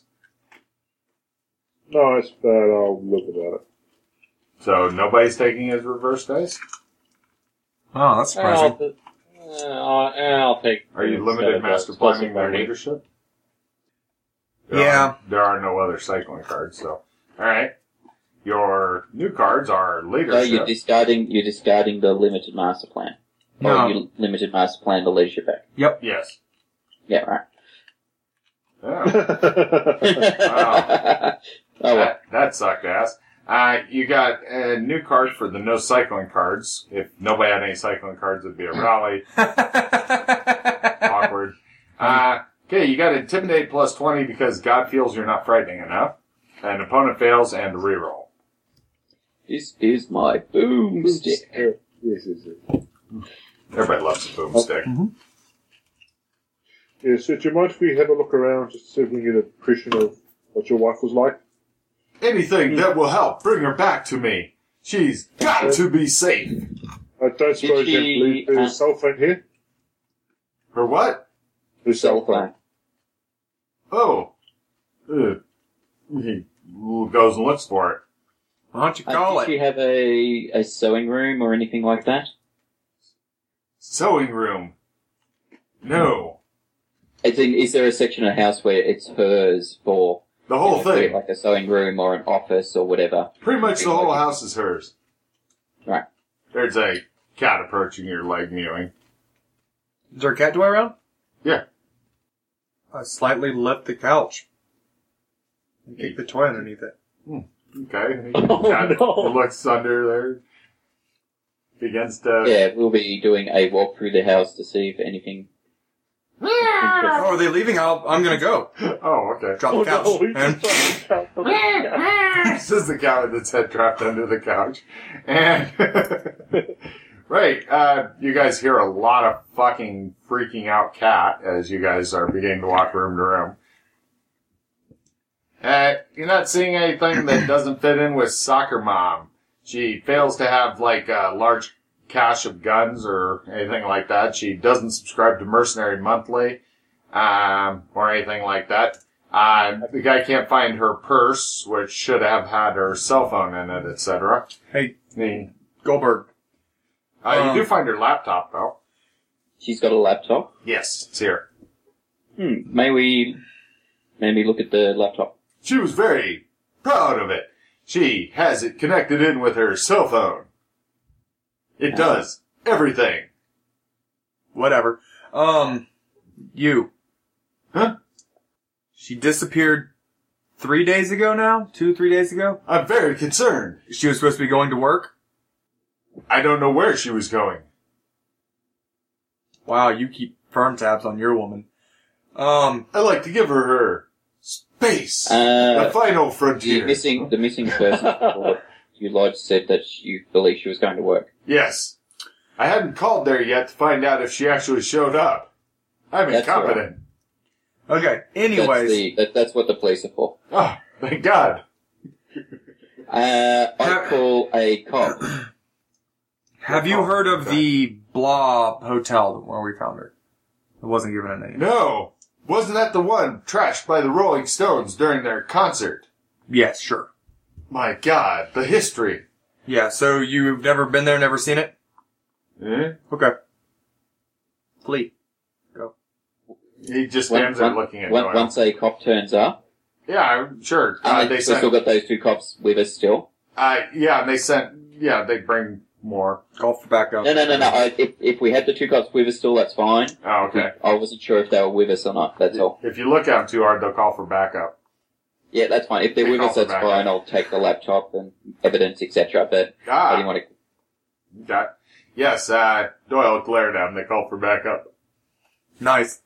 No, it's bad. I'll live without it. So nobody's taking his reverse dice? Oh, that's surprising. I'll, uh, I'll, I'll take. Are you instead limited of the master explosive planning their learning. leadership? There Yeah. Are, there are no other cycling cards, so. Alright. Your new cards are So leadership. you're discarding you're discarding the limited master plan. No. Or you limited master plan the leadership back. Yes. Yeah, right. Yeah. Oh well. That, that sucked ass. Uh, you got a new card for the no cycling cards. If nobody had any cycling cards, it'd be a rally. Awkward. Uh, okay, you got intimidate plus twenty because God feels you're not frightening enough. An opponent fails and a reroll. This is my boomstick. Yeah, yes, yes, yes. Everybody loves a boomstick. Yeah, so do you mind if we have a look around just to see if we can get an impression of what your wife was like? Anything that will help bring her back to me. She's got to be safe. I don't suppose you she, believe there's uh, a cell phone here? Her what? There's a cell phone. Oh. Ugh. He goes and looks for it. Why don't you Uh, call did it? you have a, a sewing room or anything like that? Sewing room. No. Is, in, is there a section of the house where it's hers for The whole you know, thing. like a sewing room or an office or whatever? Pretty much the whole house is hers. Right. There's a cat approaching your leg mewing. Is there a cat toy around? Yeah. I slightly lift the couch. And kick the toy underneath it. Okay. Oh, Cat no. looks under there. Begins to... Yeah, we'll be doing a walk through the house to see if anything. Oh, are they leaving? I'll, I'm gonna go. Oh, okay. Drop the couch. Oh, no, he and just dropped the couch. This is the cat with its head trapped under the couch. And... right, uh, you guys hear a lot of fucking freaking out cat as you guys are beginning to walk room to room. Uh, you're not seeing anything that doesn't fit in with Soccer Mom. She fails to have, like, a large cache of guns or anything like that. She doesn't subscribe to Mercenary Monthly, um, or anything like that. Uh, the guy can't find her purse, which should have had her cell phone in it, et cetera. hey, I mean, Goldberg. uh, you Um, do find her laptop, though. She's got a laptop. Yes, it's here. Hmm. May we maybe look at the laptop? She was very proud of it. She has it connected in with her cell phone. It does everything. Whatever. Um, you. Huh? She disappeared three days ago now? Two, three days ago? I'm very concerned. She was supposed to be going to work? I don't know where she was going. Wow, you keep firm tabs on your woman. Um, I like to give her her space. Uh, the final The frontier. missing, the missing person report you lodged said that you believe she was going to work. Yes. I hadn't called there yet to find out if she actually showed up. I'm That's incompetent. okay, anyways. That's, the, that, that's what the police are for. Oh, thank God. Uh, I call a cop. Have you heard of the Blah Hotel where we found her? It wasn't given a name. No. Wasn't that the one trashed by the Rolling Stones during their concert? Yes, sure. My God, the history. Yeah, so you've never been there, never seen it? Eh? Okay. Fleet. Go. He just One- stands there one- looking at one- Doyle. Once a cop turns up, Yeah, I'm sure. Uh, and they we've sent. still got those two cops with us still. Uh, yeah, and they sent. Yeah, they bring more. Call for backup. No, no, no, no. I, if, if we had the two cops with us still, that's fine. Oh, okay. I wasn't sure if they were with us or not, that's all. If you look at them too hard, they'll call for backup. Yeah, that's fine. If they're They with call us, for that's backup. fine. I'll take the laptop and evidence, et cetera. But I didn't Ah, want to. got. Yes, uh, Doyle glared at them. They called for backup. Nice.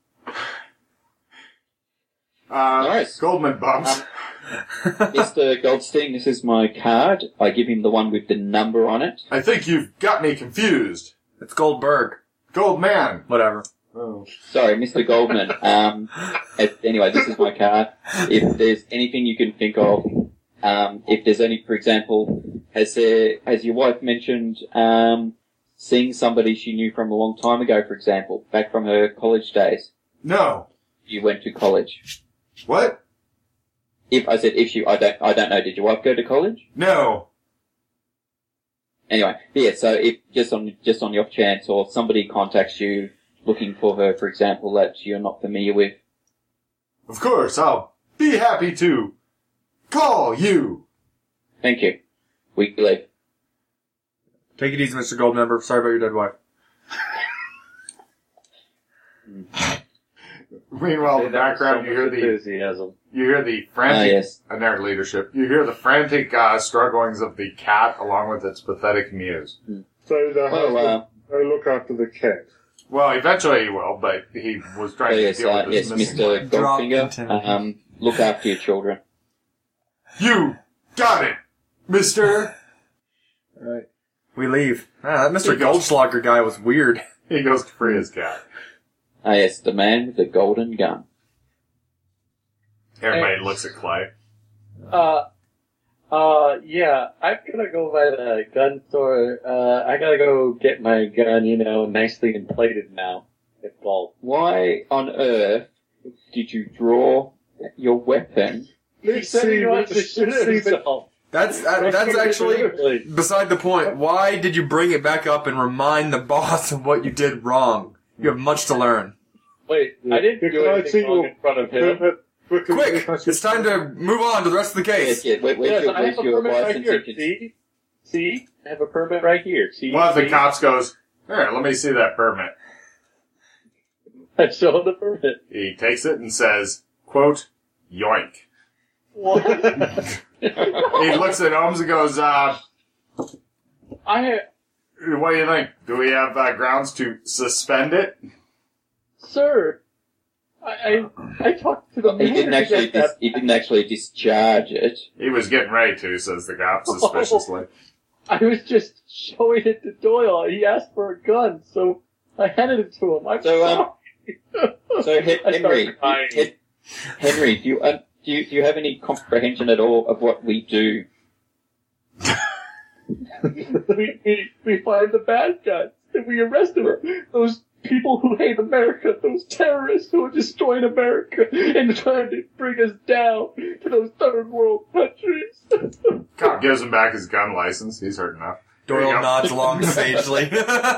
Uh, Nice. Goldman bumps. Um, Mister Goldstein, this is my card. I give him the one with the number on it. I think you've got me confused. It's Goldberg. Goldman. Whatever. Oh. Sorry, Mister Goldman. Um, if- anyway, this is my card. If there's anything you can think of, um, if there's any, for example, has there, has your wife mentioned, um, seeing somebody she knew from a long time ago, for example, back from her college days? No. You went to college. What? If I said if she, I don't, I don't know. Did your wife go to college? No. Anyway, yeah. So if just on just on the off chance, or somebody contacts you looking for her, for example, that you're not familiar with, Of course, I'll be happy to call you. thank you. We leave. Take it easy, Mister Goldmember. Sorry about your dead wife. Meanwhile, in the Hey, that was background, so you hear much the enthusiasm. you hear the Ah, frantic yes. uh, nerd leadership. You hear the frantic uh, strugglings of the cat along with its pathetic mews. So the Well, husband, uh, I look after the cat. Well, eventually he will, but he was so trying yes, to deal uh, with yes, this missing Mister one. Drop Goldfinger. intimidation. Um, look after your children. You got it, Mister. Alright. We leave. Ah, that Mister He goes- Goldschlager guy was weird. He goes to free his cat. Ah, yes, the man with the golden gun. Everybody looks at Clay. Uh, uh, yeah, I'm gonna go by the gun store. Uh, I gotta go get my gun, you know, nicely inflated now. It's all. Why on earth did you draw your weapon? He said he wants to shoot himself. That's that, that's actually beside the point. Why did you bring it back up and remind the boss of what you did wrong? You have much to learn. Wait, I didn't Yeah, do can I anything see wrong your in front of him. permit? Quickly, Quick! can I see- It's time to move on to the rest of the Yes, case. yeah, where, where's Yes, your, I where's have a your permit right license? here. and cons- See? See? I have a permit right here. See? One of the See? cops goes, "Here, let me see that permit." I show him the permit. He takes it and says, "Quote, yoink." What? He looks at Holmes and goes, "Uh, I, what do you think? Do we have uh, grounds to suspend it?" sir, I, I, I talked to the He didn't manager actually. at that. Dis- he didn't actually discharge it. He was getting ready to, says the cop suspiciously. I was just showing it to Doyle. He asked for a gun, so I handed it to him. I'm So, um, sorry. So Hen- I Henry, started crying. Hen- Henry, do you uh, do you, do you have any comprehension at all of what we do? we, we, we find the bad guys, and we arrest them. Those people who hate America, those terrorists who are destroying America and trying to bring us down to those third world countries. Cop gives him back his gun license. He's heard enough. There you Doyle go. nods along sagely.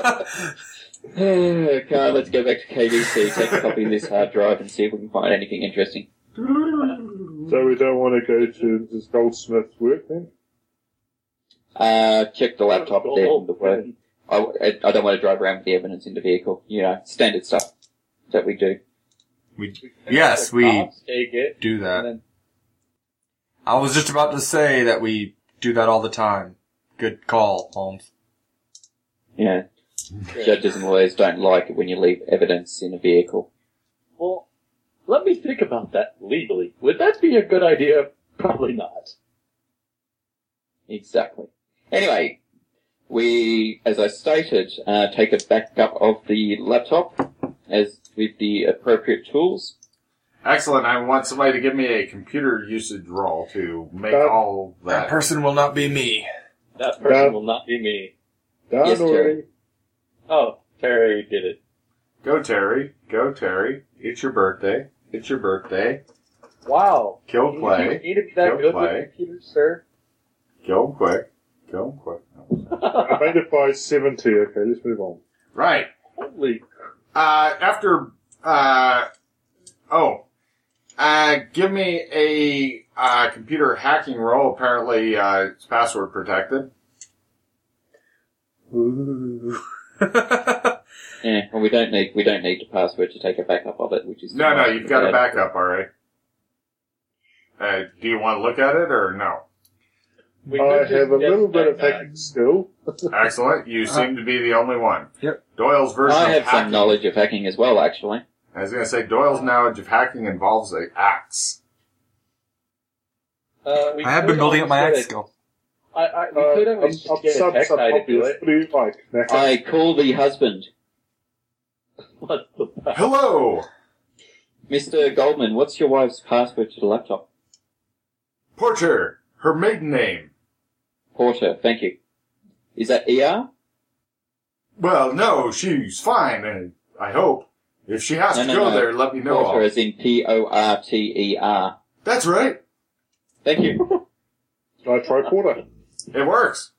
Come on, let's go back to K B C, take a copy of this hard drive, and see if we can find anything interesting. So we don't want to go to this goldsmith's work then? Uh, check the laptop Oh, there. oh, The word. I, I don't want to drive around with the evidence in the vehicle. You know, standard stuff that we do. We, yes, we Cops take it. do And that. then, I was just about to say that we do that all the time. Good call, Holmes. Yeah. Judges and lawyers don't like it when you leave evidence in a vehicle. well, let me think about that legally. Would that be a good idea? Probably not. Exactly. Anyway, we, as I stated, uh, take a backup of the laptop as with the appropriate tools. Excellent. I want somebody to give me a computer usage roll to make Uh, all That that. person will not be me. That person Yeah. will not be me. Don't Yes, Terry. worry. Oh, Terry did it. Go, Terry. Go, Terry. It's your birthday. It's your birthday. Wow. Kill You play. need to be that Kill good play. with computers, sir. Kill him quick. Kill him quick. I made it by seventy. Okay, let's move on. Right. Holy Uh, after, uh, oh, uh, give me a, uh, computer hacking roll. Apparently, uh, it's password protected. Ooh. Yeah, well, we don't need we don't need the password to take a backup of it, which is No, no, nice you've got a about it. backup, alright. Uh, do you want to look at it or no? We I could just have a get little bit that of guy. hacking skill. Excellent. You seem to be the only one. Yep. Doyle's version I of have hacking. some knowledge of hacking as well, actually. I was going to say, Doyle's knowledge of hacking involves a axe. Uh, we I have could been building up my always axe get skill. a- I, I, we Uh, could I'm, always I'm just get a sub, tech sub guy to do obvious. it. What do you like? Knacker? I call the husband. What the fuck? Hello! Mister Goldman, what's your wife's password to the laptop? Porter! Her maiden name. Porter, thank you. Is that E R? Well, no, she's fine, and I hope. If she has No, to no, go no. there, let me know. Porter as in P O R T E R. That's right. Thank you. I try Porter. It works.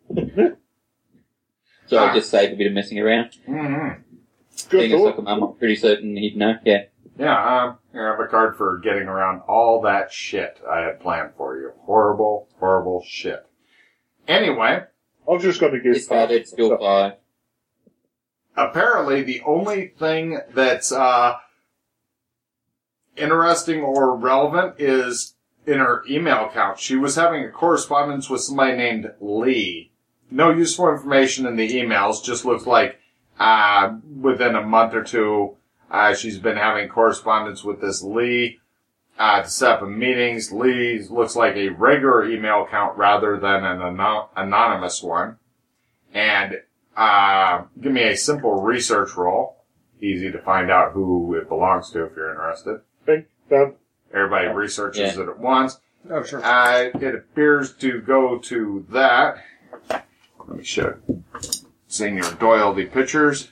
So Ah. I just saved a bit of messing around. Mm-hmm. Good Being a thought. soccer mum, I'm pretty certain he'd know. Yeah. Yeah, um, here, I have a card for getting around all that shit I had planned for you. Horrible, horrible shit. Anyway, I'm just going to guess. Discarded, still So- five. apparently the only thing that's, uh, interesting or relevant is in her email account. She was having a correspondence with somebody named Lee. No useful information in the emails, just looks like, uh, within a month or two, uh, she's been having correspondence with this Lee, uh, to set up meetings. Lee looks like a regular email account rather than an anon- anonymous one. And, uh, give me a simple research roll. Easy to find out who it belongs to if you're interested. Bing, done. Everybody researches Yeah. it at once. Oh, sure. Uh, it appears to go to that. Let me show Senior Doyle the pictures.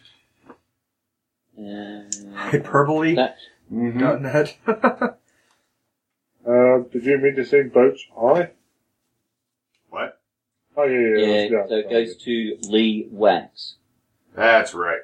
Uh, Hyperbole. that. Mm-hmm. Dot net. Uh, did you mean to sing Boat's Eye? What? Oh, yeah, yeah. Yeah, yeah, so it goes to Lee Wax. That's right.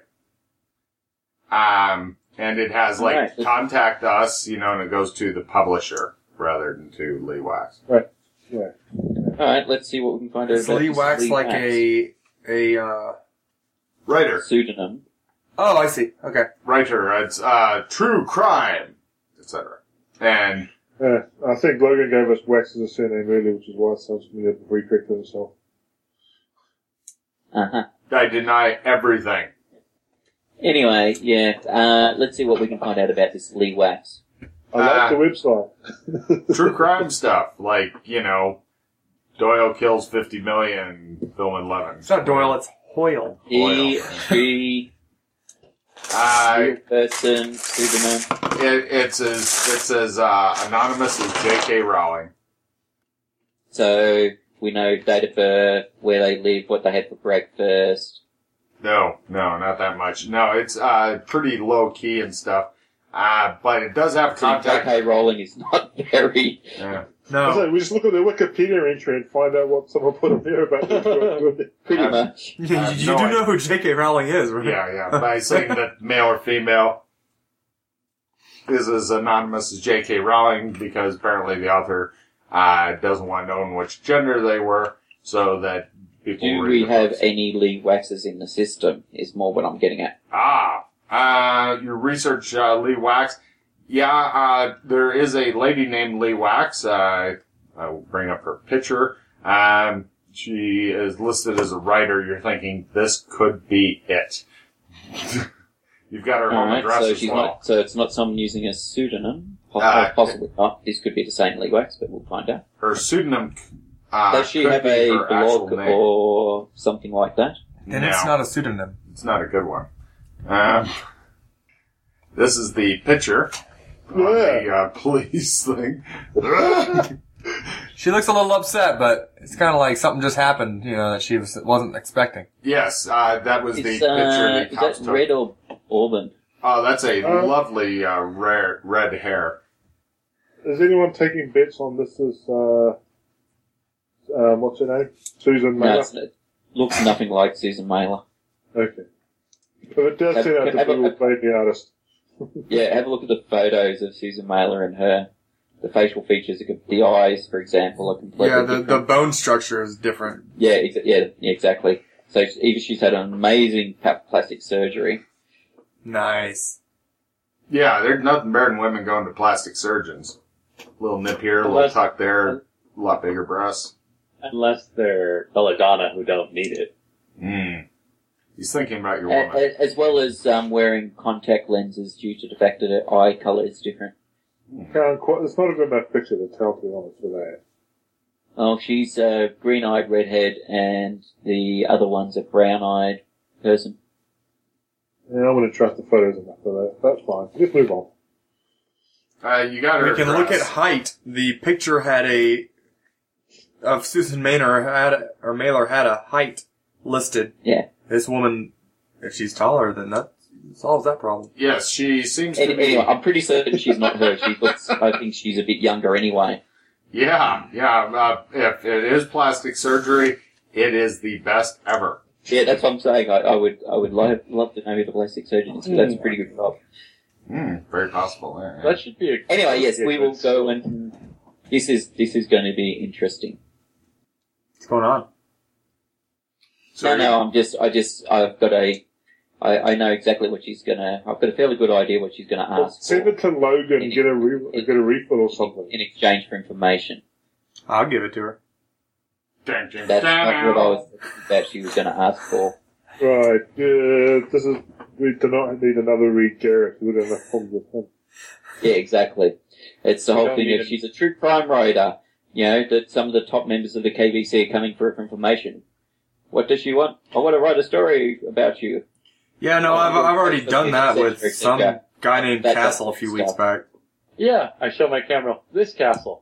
Um, and it has like Alright. contact us, you know, and it goes to the publisher rather than to Lee Wax. Yeah. Alright, let's see what we can find out Is about Lee this Wax Lee like Wax. a a uh? Writer, pseudonym. Oh, I see. Okay. writer. It's uh, true crime, et cetera. And Yeah, I think Logan gave us Wax as a surname earlier, which is why it sounds familiar before he corrected himself. Uh-huh. I deny everything. Anyway, yeah, uh, let's see what we can find out about this Lee Wax. I like Uh, the website. True crime stuff, like, you know, Doyle kills fifty million, film eleven. It's not Doyle. It's Hoyle. He, she, Uh, real person, pseudonym. it, it's as, it's as, uh, anonymous as J K. Rowling. So, we know date of birth, where they live, what they had for breakfast. No, no, not that much. No, it's, uh, pretty low key and stuff. Uh, but it does have So contact. J K. Rowling is not very... Yeah. No. So we just look at the Wikipedia entry and find out what someone put in there about this. Pretty Uh, much. you I have you no do idea. know who J K. Rowling is, right? Yeah, yeah. By saying that male or female. is as anonymous as J K. Rowling because apparently the author uh, doesn't want known which gender they were, so that people Do read we the have books. any Lee Waxes in the system? Is more what I'm getting at. Ah, uh, your research, uh, Lee Wax. Yeah, uh, there is a lady named Lee Wax. Uh, I will bring up her picture. Um, she is listed as a writer. You're thinking this could be it. You've got her home Alright, address so as she's well. not. So it's not someone using a pseudonym. Poss- Uh, possibly not. This could be the same Lee Wax, but we'll find out. Her pseudonym. Uh, Does she could have be a her actual blog name. or something like that? And No. it's not a pseudonym. It's not a good one. Um, this is the picture on the uh, police thing. She looks a little upset, but it's kind of like something just happened, you know, that she was, wasn't expecting. Yes, uh, that was the Is, picture uh, the is cops that took. red or auburn? Oh, that's a Uh, lovely uh, rare red hair. Is anyone taking bets on this is, uh, um, what's her name? Susan No, Miller? it's, it looks nothing like Susan Mailer. Okay. But it does Have- turn out to have be a- with baby artist. Yeah, have a look at the photos of Susan Mailer and her. The facial features, the eyes, for example, are completely Yeah, the, the different. bone structure is different. Yeah, ex- yeah, yeah, exactly. So it's- either she's had an amazing pa- plastic surgery. Nice. Yeah, there's nothing better than women going to plastic surgeons. Little nip here, a little Unless- tuck there, a lot bigger breasts. Unless they're belladonna who don't need it. Mm. He's thinking about your A- woman. a- as well as um, wearing contact lenses due to the fact that her eye colour is different. Can't quite, it's not a good enough picture to tell, to be honest, for that. Oh, she's a green-eyed redhead, and the other one's a brown-eyed person. Yeah, I wouldn't trust the photos enough for that. That's fine. Just move on. Uh, you got her We can look at address. height. The picture had a, of Susan Maynor had, or Mailer had a height listed. Yeah. This woman, if she's taller, then that solves that problem. Yes, she seems to Any- be... Anyway, I'm pretty certain she's not her. She looks. I think she's a bit younger anyway. Yeah, yeah. Uh, if it is plastic surgery, it is the best ever. Yeah, that's what I'm saying. I, I would, I would love, love to know who the plastic surgeon is. 'Cause that's a pretty good job. Mm, very possible. Yeah, yeah. That should be a... Anyway, yes, yeah, we will good go story. and this is this is going to be interesting. What's going on? So no, no, I'm just, I just, I've got a, I, I know exactly what she's gonna. I've got a fairly good idea what she's going to Well, ask send for it to Logan, Any- get a, re- get a refill or something. in exchange for information. I'll give it to her. Dun, dun, That's dun. not what I was thinking that she was going to ask for. Right, uh, this is, we do not need another Reed Garrett. We don't have problems with him. Yeah, exactly. It's the We whole don't thing need of it. she's a true crime writer. You know, that some of the top members of the K B C are coming for her for information. What does she want? I want to write a story about you. Yeah, no, Oh, I've, I've already it's done that with eccentric, some yeah. guy named That- Castle a that few stuff. weeks back. Yeah, I show my camera this castle.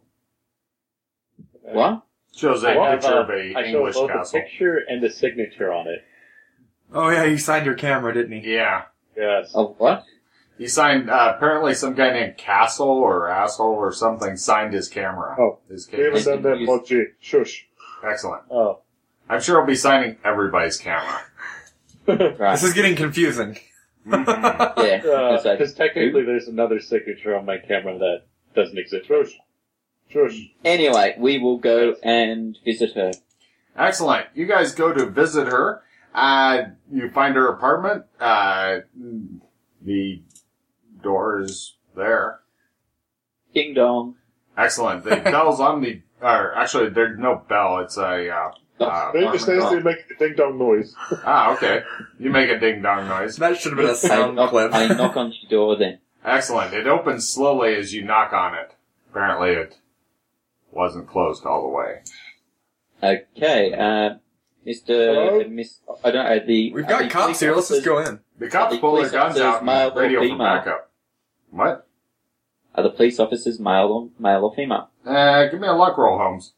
What? Shows a I have, picture uh, of a I show English both castle. a picture and a signature on it. Oh yeah, he signed your camera, didn't he? Yeah. Yes. Oh, what? He signed, uh, apparently some guy named Castle or Asshole or something signed his camera. Oh. His We haven't camera. done that, Mod G. Shush. Excellent. Oh. I'm sure he'll be signing everybody's camera. Right. This is getting confusing. Mhm. Yeah. it's like- Because technically there's another signature on my camera that doesn't exist. Shush. Shush. Anyway, we will go and visit her. Excellent. You guys go to visit her. Uh, you find her apartment. Uh, the door is there. Ding dong. Excellent. The bell's on the, or actually there's no bell. It's a, uh, uh, They just stands there and make a ding dong noise. ah, okay. You make a ding dong noise. That should have been a I sound knock, clip. I knock on the door then. Excellent. It opens slowly as you knock on it. Apparently it wasn't closed all the way. Okay, uh, Mister Hello? uh, Miss, I don't know, the... We've are got the cops police here. Let's just officers- go in. The cops the pull their police guns officers out male and or radio for female? backup. What? Are the police officers male or, male or female? Uh, give me a luck roll, Holmes.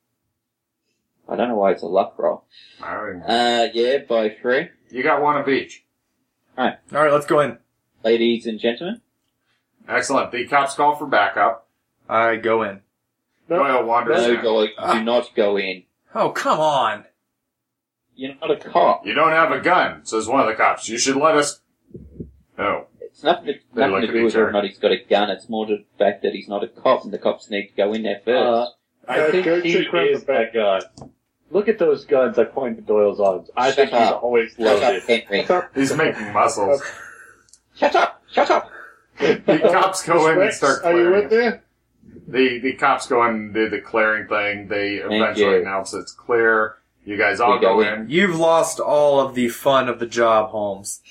I don't know why it's a luck roll. All right. Uh, yeah, by three. You got one of each. Alright, let's go in. Ladies and gentlemen. Excellent. The cops call for backup. I go in. Doyle wanders No, in. go, Ah. do not go in. Oh, come on. You're not a cop. You don't have a gun, says one of the cops. You should let us... No. it's nothing to, They nothing look to at do each with whether or other. not he's got a gun. It's more the fact that he's not a cop, and the cops need to go in there first. Uh, I Uh, think go he check around is the back. that gun. Look at those guns I point to Doyle's arms. I Shut think he's up. always Shut up, loaded. Henry. He's making muscles. Shut up! Shut up! The cops go in and Rex, start are you clearing. in there? The the cops go in and do the clearing thing. They Thank eventually you. announce it's clear. You guys all We go go in. in. You've lost all of the fun of the job, Holmes.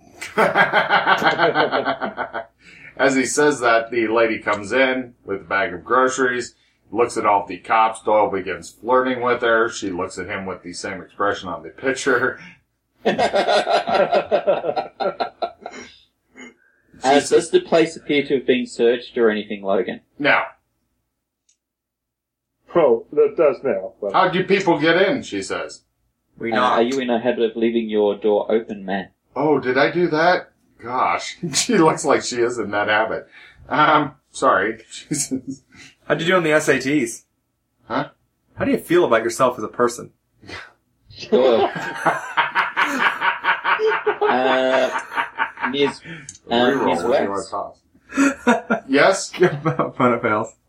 As he says that, the lady comes in with a bag of groceries, looks at all the cops. Doyle begins flirting with her. She looks at him with the same expression on the picture. She Uh, says, does the place appear to have been searched or anything, Logan? now, Oh, that does now. But how do people get in? She says. We Uh, knocked. are you in a habit of leaving your door open, man? Oh, did I do that? Gosh, she looks like she is in that habit. Um, sorry. She says, How'd you do on the S A Ts? Huh? How do you feel about yourself as a person? Doyle. Uh, Miz Uh, Reroll, Miz what do you Wax. want to toss? Yes? Fun it fails.